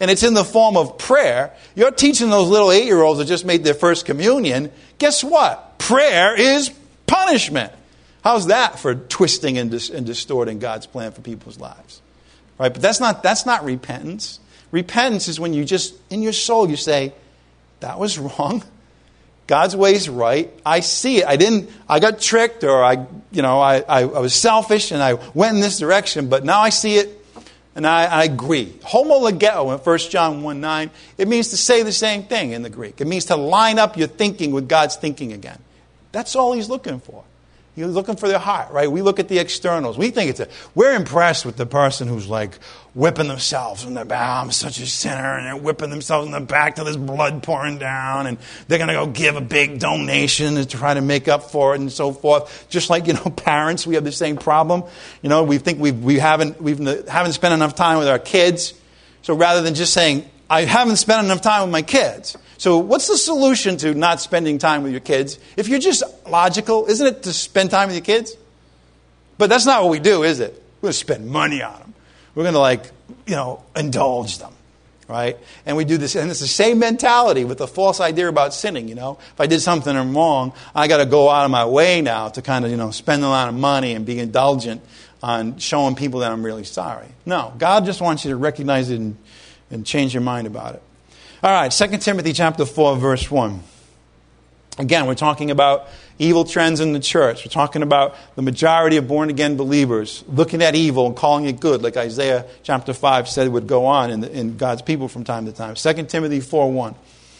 and it's in the form of prayer, you're teaching those little 8-year-olds that just made their first communion, guess what? Prayer is punishment. How's that for twisting and distorting God's plan for people's lives? Right? But that's not repentance. Repentance is when you just, in your soul, you say, that was wrong. God's way is right. I see it. I got tricked, or I was selfish and I went in this direction, but now I see it and I agree. Homologeo in 1 John 1:9, it means to say the same thing in the Greek. It means to line up your thinking with God's thinking again. That's all he's looking for. He's looking for their heart, right? We look at the externals. We think we're impressed with the person who's like whipping themselves in the back. I'm such a sinner, and they're whipping themselves in the back till there's blood pouring down, and they're going to go give a big donation to try to make up for it and so forth. Just like, parents, we have the same problem. We think we haven't spent enough time with our kids. So rather than just saying, I haven't spent enough time with my kids. So what's the solution to not spending time with your kids? If you're just logical, isn't it to spend time with your kids? But that's not what we do, is it? We're going to spend money on them. We're going to indulge them, right? And we do this, and it's the same mentality with the false idea about sinning, If I did something wrong, I got to go out of my way now to kind of, spend a lot of money and be indulgent on showing people that I'm really sorry. No, God just wants you to recognize it and change your mind about it. All right, 2 Timothy chapter 4, verse 1. Again, we're talking about evil trends in the church. We're talking about the majority of born-again believers looking at evil and calling it good, like Isaiah chapter 5 said would go on in God's people from time to time. 2 Timothy 4:1.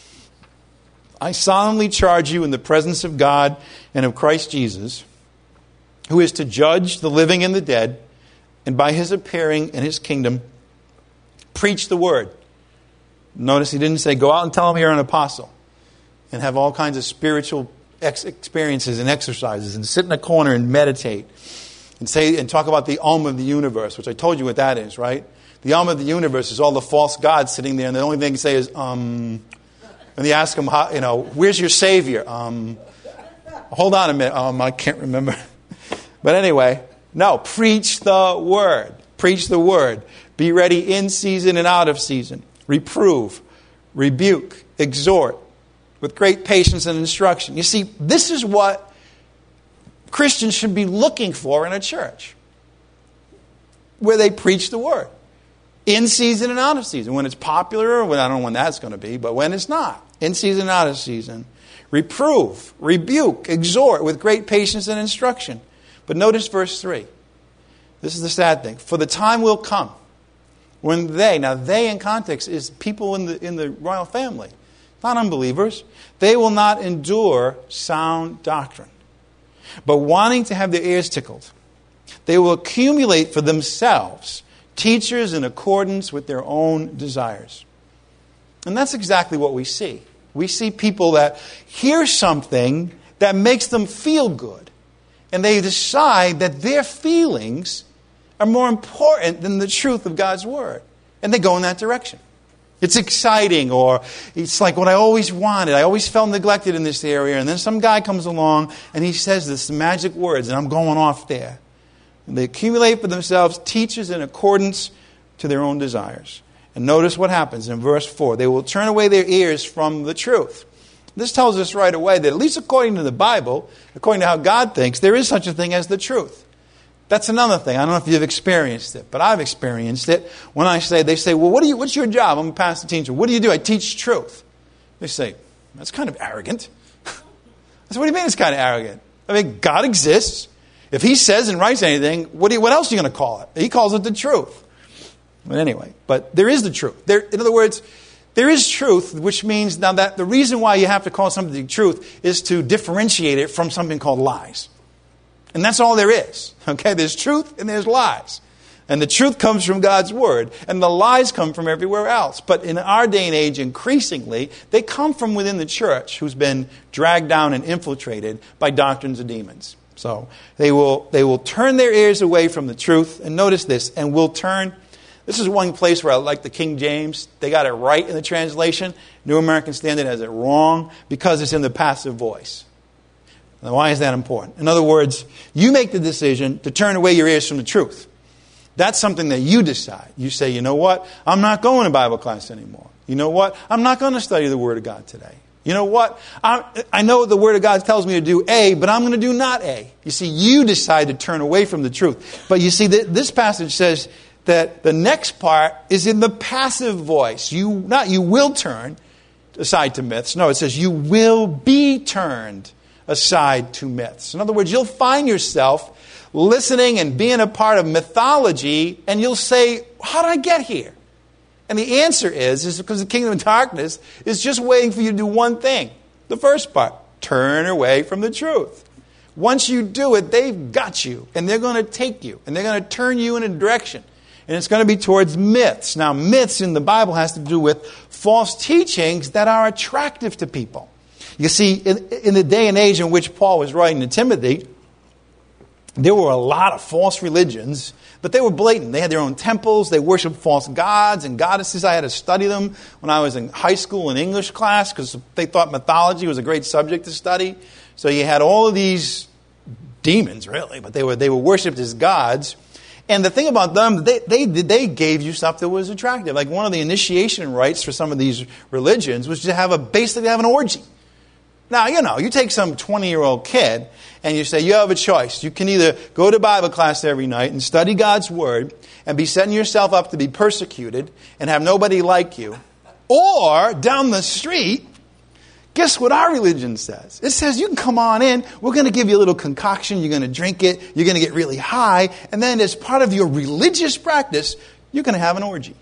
I solemnly charge you in the presence of God and of Christ Jesus, who is to judge the living and the dead, and by his appearing in his kingdom, preach the word. Notice he didn't say, go out and tell them you're an apostle and have all kinds of spiritual experiences and exercises and sit in a corner and meditate and talk about the of the universe, which I told you what that is, right? The of the universe is all the false gods sitting there, and the only thing they say is, and you ask them, where's your Savior? Hold on a minute. I can't remember. But anyway, no, preach the word. Preach the word. Be ready in season and out of season. Reprove, rebuke, exhort with great patience and instruction. You see, this is what Christians should be looking for in a church, where they preach the word in season and out of season. When it's popular, I don't know when that's going to be, but when it's not, in season and out of season. Reprove, rebuke, exhort with great patience and instruction. But notice verse 3. This is the sad thing. For the time will come when they in context is people in the royal family, not unbelievers, they will not endure sound doctrine, but wanting to have their ears tickled, they will accumulate for themselves teachers in accordance with their own desires. And that's exactly what we see. We see people that hear something that makes them feel good, and they decide that their feelings are more important than the truth of God's word. And they go in that direction. It's exciting, or it's like what I always wanted. I always felt neglected in this area. And then some guy comes along and he says this magic words, and I'm going off there. And they accumulate for themselves teachers in accordance to their own desires. And notice what happens in verse 4. They will turn away their ears from the truth. This tells us right away that at least according to the Bible, according to how God thinks, there is such a thing as the truth. That's another thing. I don't know if you've experienced it, but I've experienced it. When they say, well, what's your job? I'm a pastor teacher. What do you do? I teach truth. They say, that's kind of arrogant. I said, what do you mean it's kind of arrogant? I mean, God exists. If he says and writes anything, what else are you going to call it? He calls it the truth. But anyway, but there is the truth. In other words, there is truth, which means now that the reason why you have to call something truth is to differentiate it from something called lies. And that's all there is. Okay, there's truth and there's lies. And the truth comes from God's word, and the lies come from everywhere else. But in our day and age, increasingly, they come from within the church, who's been dragged down and infiltrated by doctrines of demons. So they will turn their ears away from the truth. And notice this, and will turn. This is one place where I like the King James. They got it right in the translation. New American Standard has it wrong because it's in the passive voice. Now, why is that important? In other words, you make the decision to turn away your ears from the truth. That's something that you decide. You say, you know what? I'm not going to Bible class anymore. You know what? I'm not going to study the Word of God today. You know what? I know the Word of God tells me to do A, but I'm going to do not A. You see, you decide to turn away from the truth. But you see, this passage says that the next part is in the passive voice. You will turn aside to myths. No, it says you will be turned aside to myths. In other words, you'll find yourself listening and being a part of mythology, and you'll say, how did I get here? And the answer is because the kingdom of darkness is just waiting for you to do one thing. The first part, turn away from the truth. Once you do it, they've got you, and they're going to take you, and they're going to turn you in a direction. And it's going to be towards myths. Now, myths in the Bible has to do with false teachings that are attractive to people. You see, in the day and age in which Paul was writing to Timothy, there were a lot of false religions, but they were blatant. They had their own temples. They worshiped false gods and goddesses. I had to study them when I was in high school in English class because they thought mythology was a great subject to study. So you had all of these demons, really, but they were worshipped as gods. And the thing about them, they gave you stuff that was attractive. Like one of the initiation rites for some of these religions was to basically have an orgy. Now, you take some 20-year-old kid and you say, you have a choice. You can either go to Bible class every night and study God's Word and be setting yourself up to be persecuted and have nobody like you. Or, down the street, guess what our religion says? It says you can come on in. We're going to give you a little concoction. You're going to drink it. You're going to get really high. And then as part of your religious practice, you're going to have an orgy.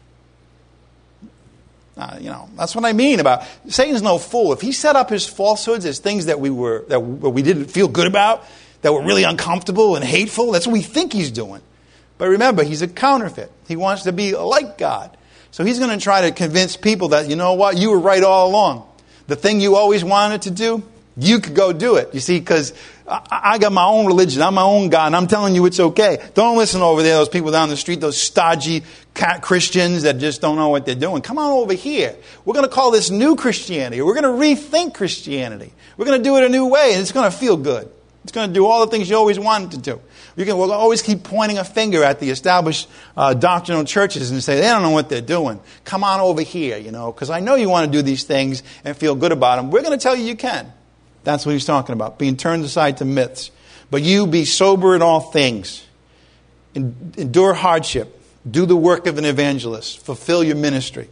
That's what I mean about Satan's no fool. If he set up his falsehoods as things that we didn't feel good about, that were really uncomfortable and hateful, that's what we think he's doing. But remember, he's a counterfeit. He wants to be like God. So he's going to try to convince people that, you know what, you were right all along. The thing you always wanted to do, you could go do it. You see, because I got my own religion. I'm my own God, and I'm telling you it's okay. Don't listen over there, those people down the street, those stodgy Christians that just don't know what they're doing. Come on over here. We're going to call this new Christianity. We're going to rethink Christianity. We're going to do it a new way, and it's going to feel good. It's going to do all the things you always wanted to do. We'll always keep pointing a finger at the established doctrinal churches and say, they don't know what they're doing. Come on over here, because I know you want to do these things and feel good about them. We're going to tell you can. That's what he's talking about, being turned aside to myths. But you be sober in all things. Endure hardship. Do the work of an evangelist. Fulfill your ministry.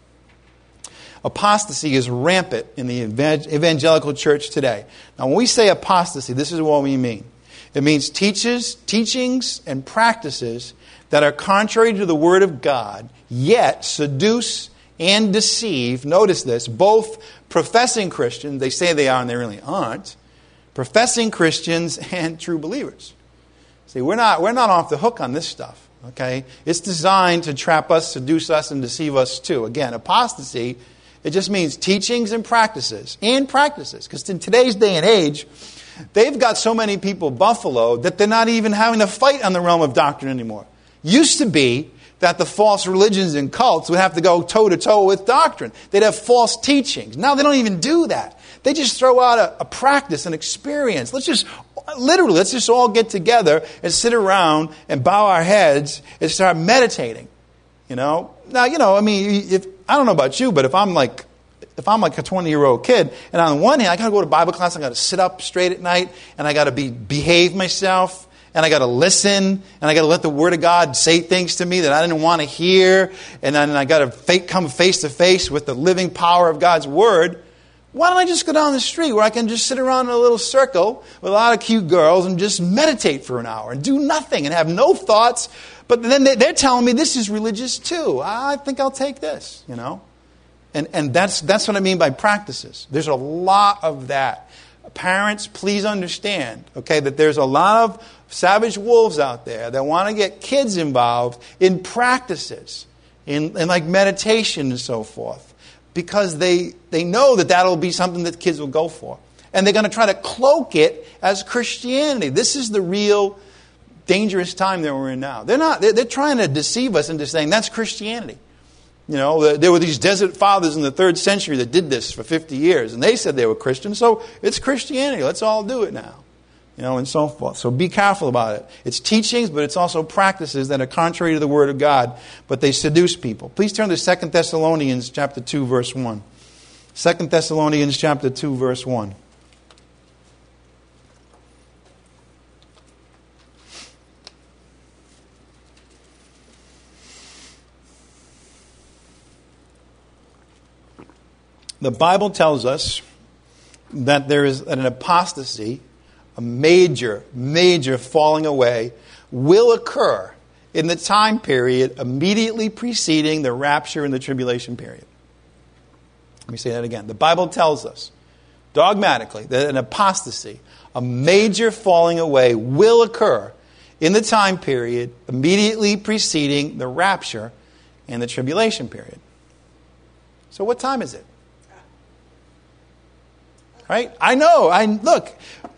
Apostasy is rampant in the evangelical church today. Now, when we say apostasy, this is what we mean. It means teachings and practices that are contrary to the Word of God, yet seduce and deceive, notice this, both professing Christians, they say they are and they really aren't, professing Christians and true believers. See, we're not off the hook on this stuff, okay? It's designed to trap us, seduce us, and deceive us too. Again, apostasy, it just means teachings and practices, because in today's day and age, they've got so many people buffaloed that they're not even having to fight on the realm of doctrine anymore. Used to be that the false religions and cults would have to go toe-to-toe with doctrine. They'd have false teachings. Now they don't even do that. They just throw out a practice, an experience. Let's just all get together and sit around and bow our heads and start meditating. Now, I don't know about you, but if I'm like a 20-year-old kid, and on the one hand, I got to go to Bible class, I got to sit up straight at night, and I got to behave myself, and I got to listen, and I got to let the Word of God say things to me that I didn't want to hear, and then I got to come face to face with the living power of God's Word. Why don't I just go down the street where I can just sit around in a little circle with a lot of cute girls and just meditate for an hour and do nothing and have no thoughts? But then they're telling me this is religious too. I think I'll take this, And that's what I mean by practices. There's a lot of that. Parents, please understand, okay, that there's a lot of savage wolves out there that want to get kids involved in practices, in like meditation and so forth, because they know that that'll be something that kids will go for. And they're going to try to cloak it as Christianity. This is the real dangerous time that we're in now. They're trying to deceive us into saying that's Christianity. There were these desert fathers in the 3rd century that did this for 50 years, and they said they were Christians, so it's Christianity. Let's all do it now. and so forth. So be careful about it. It's teachings, but it's also practices that are contrary to the Word of God, but they seduce people. Please turn to 2 Thessalonians chapter 2, verse 1. 2 Thessalonians chapter 2, verse 1. The Bible tells us that there is an apostasy, a major falling away, will occur in the time period immediately preceding the rapture and the tribulation period. Let me say that again. The Bible tells us dogmatically that an apostasy, a major falling away, will occur in the time period immediately preceding the rapture and the tribulation period. So what time is it? Right? I know. Look.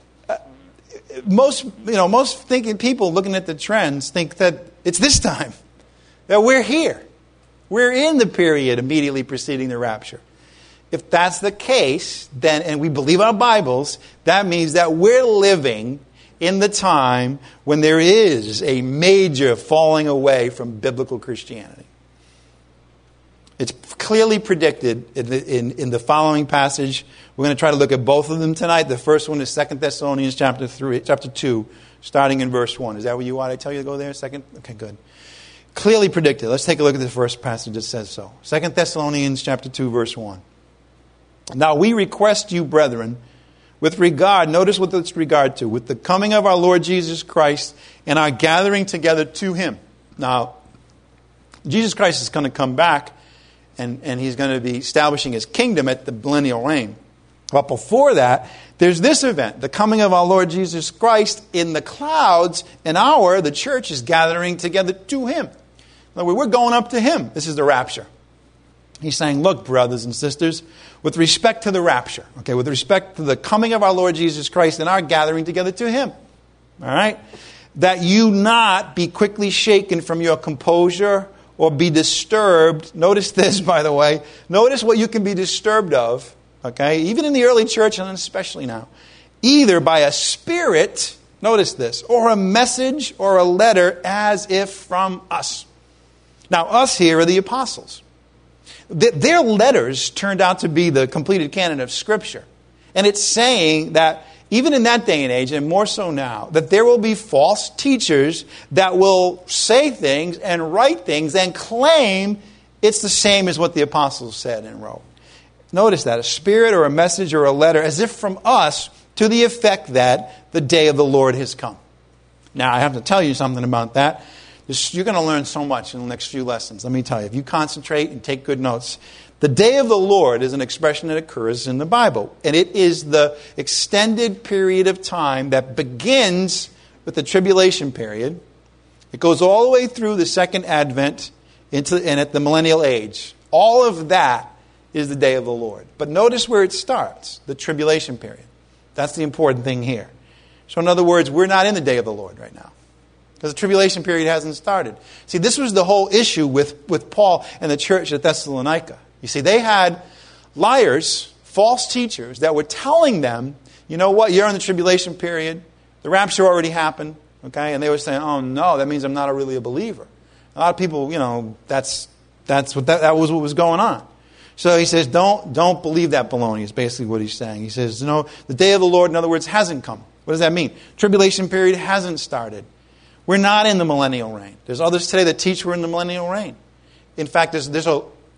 Most thinking people looking at the trends think that it's this time. That we're here. We're in the period immediately preceding the rapture. If that's the case, then, and we believe our Bibles, that means that we're living in the time when there is a major falling away from biblical Christianity. It's clearly predicted in the following passage. We're going to try to look at both of them tonight. The first one is 2 Thessalonians chapter 2, starting in verse 1. Is that where you want? I tell you to go there? Okay, good. Clearly predicted. Let's take a look at the first passage that says so. 2 Thessalonians chapter 2, verse 1. Now we request you, brethren, with regard, notice what it's regard to, with the coming of our Lord Jesus Christ and our gathering together to Him. Now, Jesus Christ is going to come back and He's going to be establishing His kingdom at the millennial reign. But before that, there's this event, the coming of our Lord Jesus Christ in the clouds, and the church is gathering together to Him. In other words, we're going up to Him. This is the rapture. He's saying, look, brothers and sisters, with respect to the rapture, okay, with respect to the coming of our Lord Jesus Christ and our gathering together to Him, all right, that you not be quickly shaken from your composure or be disturbed. Notice this, by the way. Notice what you can be disturbed of, okay, even in the early church and especially now. Either by a spirit, notice this, or a message or a letter as if from us. Now, us here are the apostles. Their letters turned out to be the completed canon of Scripture. And it's saying that even in that day and age, and more so now, that there will be false teachers that will say things and write things and claim it's the same as what the apostles said and wrote. Notice that, a spirit or a message or a letter as if from us, to the effect that the day of the Lord has come. Now, I have to tell you something about that. You're going to learn so much in the next few lessons. Let me tell you, if you concentrate and take good notes, the day of the Lord is an expression that occurs in the Bible. And it is the extended period of time that begins with the tribulation period. It goes all the way through the second advent and at the millennial age. All of that is the day of the Lord. But notice where it starts, the tribulation period. That's the important thing here. So in other words, we're not in the day of the Lord right now, because the tribulation period hasn't started. See, this was the whole issue with Paul and the church at Thessalonica. You see, they had liars, false teachers that were telling them, you know what, you're in the tribulation period. The rapture already happened. Okay? And they were saying, oh no, that means I'm not really a believer. A lot of people, that was what was going on. So he says, don't believe that baloney is basically what he's saying. He says, the day of the Lord, in other words, hasn't come. What does that mean? Tribulation period hasn't started. We're not in the millennial reign. There's others today that teach we're in the millennial reign. In fact, there's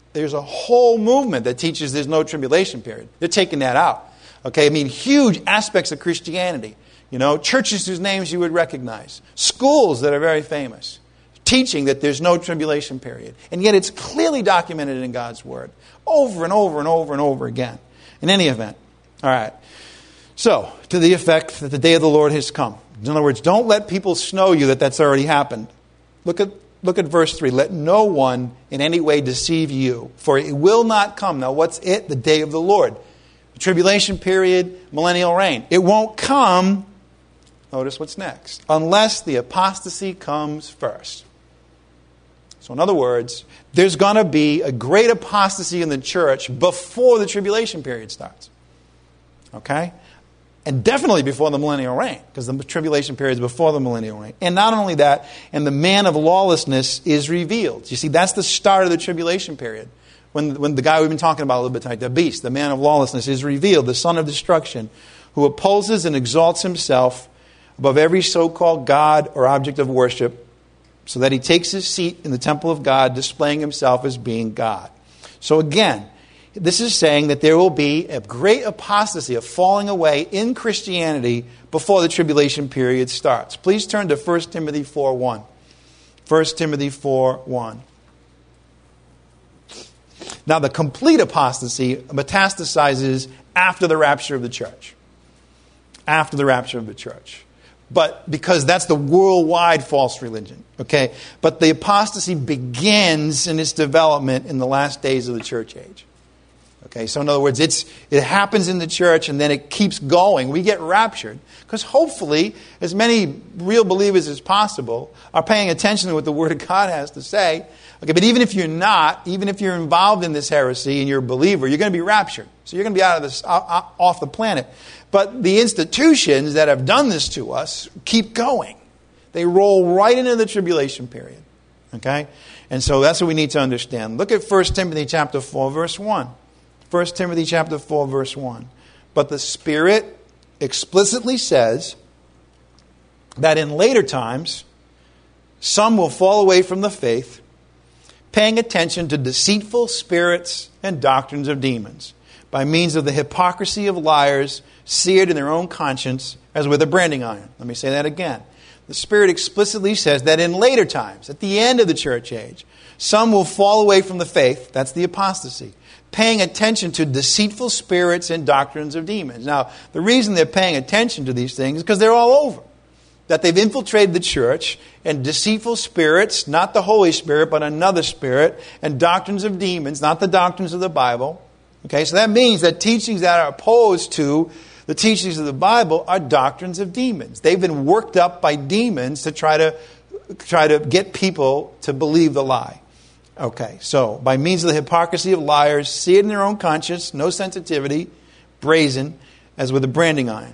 a whole movement that teaches there's no tribulation period. They're taking that out. Okay, I mean, huge aspects of Christianity. Churches whose names you would recognize. Schools that are very famous. Teaching that there's no tribulation period. And yet it's clearly documented in God's Word. Over and over and over and over again. In any event. All right. So, to the effect that the day of the Lord has come. In other words, don't let people snow you that that's already happened. Look at verse 3. Let no one in any way deceive you, for it will not come. Now, what's it? The day of the Lord. The tribulation period, millennial reign. It won't come, notice what's next, unless the apostasy comes first. So in other words, there's going to be a great apostasy in the church before the tribulation period starts. Okay? And definitely before the millennial reign, because the tribulation period is before the millennial reign. And not only that, and the man of lawlessness is revealed. You see, that's the start of the tribulation period. When the guy we've been talking about a little bit tonight, the beast, the man of lawlessness, is revealed, the son of destruction, who opposes and exalts himself above every so-called God or object of worship, so that he takes his seat in the temple of God, displaying himself as being God. So again, this is saying that there will be a great apostasy, a falling away in Christianity before the tribulation period starts. Please turn to 1 Timothy 4:1. 1 Timothy 4:1. Now, the complete apostasy metastasizes after the rapture of the church. After the rapture of the church. But because that's the worldwide false religion. Okay? But the apostasy begins in its development in the last days of the church age. Okay, so in other words, it happens in the church and then it keeps going. We get raptured because hopefully as many real believers as possible are paying attention to what the Word of God has to say. Okay, but even if you're not, even if you're involved in this heresy and you're a believer, you're going to be raptured. So you're going to be out of this, off the planet. But the institutions that have done this to us keep going. They roll right into the tribulation period. Okay, and so that's what we need to understand. Look at 1 Timothy chapter 4, verse 1. 1 Timothy chapter 4, verse 1. But the Spirit explicitly says that in later times, some will fall away from the faith, paying attention to deceitful spirits and doctrines of demons, by means of the hypocrisy of liars, seared in their own conscience as with a branding iron. Let me say that again. The Spirit explicitly says that in later times, at the end of the church age, some will fall away from the faith, that's the apostasy, paying attention to deceitful spirits and doctrines of demons. Now, the reason they're paying attention to these things is because they're all over. That they've infiltrated the church, and deceitful spirits, not the Holy Spirit, but another spirit, and doctrines of demons, not the doctrines of the Bible. Okay, so that means that teachings that are opposed to the teachings of the Bible are doctrines of demons. They've been worked up by demons to try to get people to believe the lie. Okay, so by means of the hypocrisy of liars, seared in their own conscience, no sensitivity, brazen, as with a branding iron.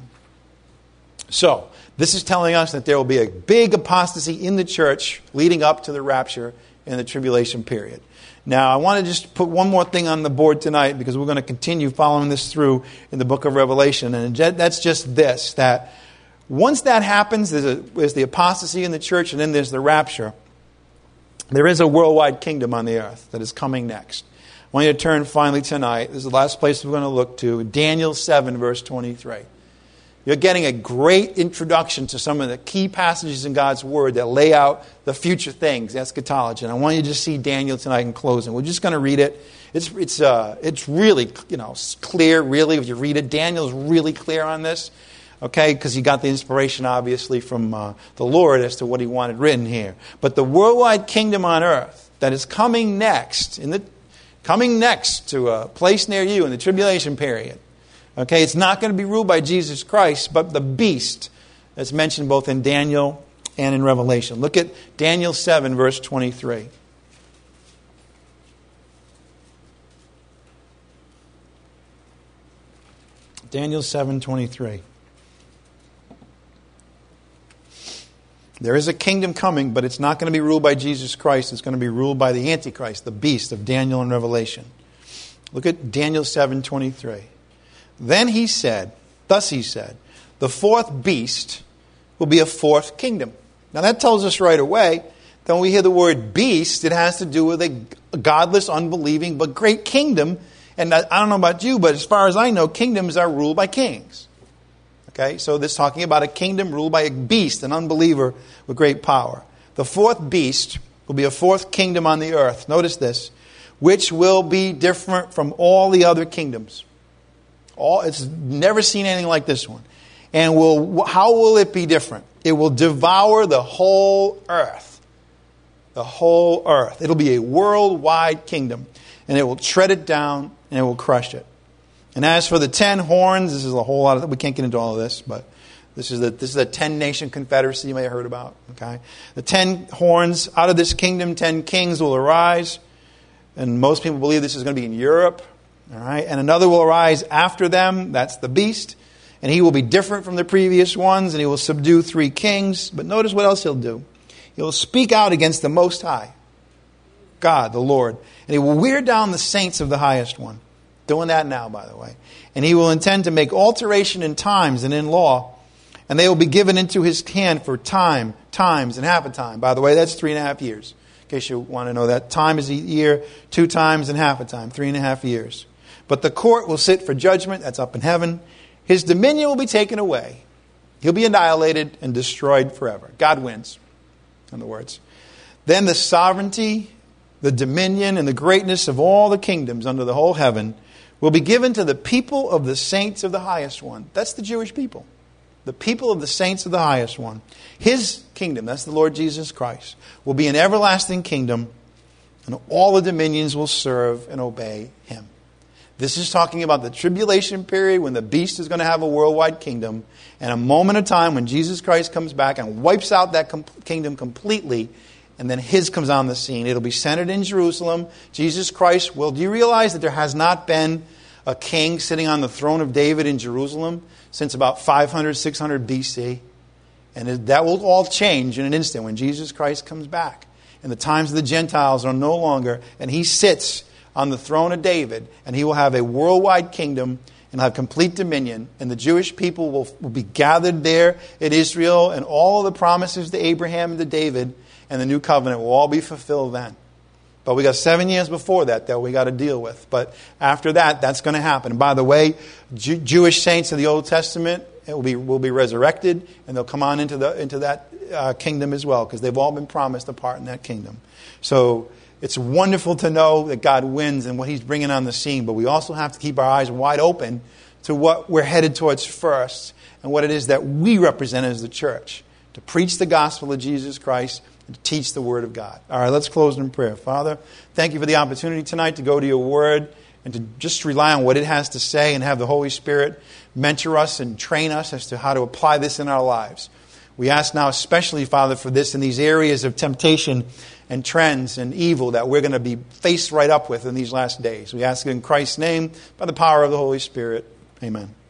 So, this is telling us that there will be a big apostasy in the church leading up to the rapture in the tribulation period. Now, I want to just put one more thing on the board tonight because we're going to continue following this through in the book of Revelation. And that's just this, that once that happens, there's the apostasy in the church and then there's the rapture. There is a worldwide kingdom on the earth that is coming next. I want you to turn finally tonight. This is the last place we're going to look to. Daniel 7, verse 23. You're getting a great introduction to some of the key passages in God's Word that lay out the future things, eschatology. And I want you to just see Daniel tonight in closing. We're just going to read it. It's really clear, really, if you read it. Daniel's really clear on this. Okay, because he got the inspiration, obviously, from the Lord as to what he wanted written here. But the worldwide kingdom on earth that is coming next to a place near you in the tribulation period. Okay, it's not going to be ruled by Jesus Christ, but the beast that's mentioned both in Daniel and in Revelation. Look at Daniel 7, verse 23. Daniel 7:23. There is a kingdom coming, but it's not going to be ruled by Jesus Christ. It's going to be ruled by the Antichrist, the beast of Daniel and Revelation. Look at Daniel 7:23. Then he said, the fourth beast will be a fourth kingdom. Now that tells us right away that when we hear the word beast, it has to do with a godless, unbelieving, but great kingdom. And I don't know about you, but as far as I know, kingdoms are ruled by kings. Okay, so this is talking about a kingdom ruled by a beast, an unbeliever with great power. The fourth beast will be a fourth kingdom on the earth. Notice this, which will be different from all the other kingdoms. It's never seen anything like this one. And how will it be different? It will devour the whole earth. The whole earth. It'll be a worldwide kingdom. And it will tread it down and it will crush it. And as for the 10 horns, this is a whole lot of, we can't get into all of this, but this is a 10-nation confederacy you may have heard about. Okay, the 10 horns, out of this kingdom, 10 kings will arise. And most people believe this is going to be in Europe. All right, and another will arise after them, that's the beast. And he will be different from the previous ones, and he will subdue 3 kings. But notice what else he'll do. He will speak out against the Most High, God, the Lord. And he will wear down the saints of the Highest One. Doing that now, by the way. And he will intend to make alteration in times and in law. And they will be given into his hand for times, and half a time. By the way, that's 3.5 years. In case you want to know that. Time is a year, 2 times and half a time. 3.5 years. But the court will sit for judgment. That's up in heaven. His dominion will be taken away. He'll be annihilated and destroyed forever. God wins, in other words. Then the sovereignty, the dominion, and the greatness of all the kingdoms under the whole heaven will be given to the people of the saints of the Highest One. That's the Jewish people. The people of the saints of the Highest One. His kingdom, that's the Lord Jesus Christ, will be an everlasting kingdom, and all the dominions will serve and obey him. This is talking about the tribulation period when the beast is going to have a worldwide kingdom, and a moment of time when Jesus Christ comes back and wipes out that kingdom completely, and then his comes on the scene. It'll be centered in Jerusalem. Jesus Christ will. Do you realize that there has not been a king sitting on the throne of David in Jerusalem since about 500, 600 BC? And that will all change in an instant when Jesus Christ comes back. And the times of the Gentiles are no longer, and he sits on the throne of David, and he will have a worldwide kingdom and have complete dominion. And the Jewish people will be gathered there in Israel, and all of the promises to Abraham and to David and the new covenant will all be fulfilled then. But we got 7 years before that we got to deal with. But after that, that's going to happen. And by the way, Jewish saints of the Old Testament will be resurrected, and they'll come on into that kingdom as well, because they've all been promised a part in that kingdom. So it's wonderful to know that God wins and what he's bringing on the scene. But we also have to keep our eyes wide open to what we're headed towards first, and what it is that we represent as the church, to preach the gospel of Jesus Christ and to teach the Word of God. All right, let's close in prayer. Father, thank you for the opportunity tonight to go to your Word and to just rely on what it has to say and have the Holy Spirit mentor us and train us as to how to apply this in our lives. We ask now especially, Father, for this in these areas of temptation and trends and evil that we're going to be faced right up with in these last days. We ask it in Christ's name, by the power of the Holy Spirit. Amen.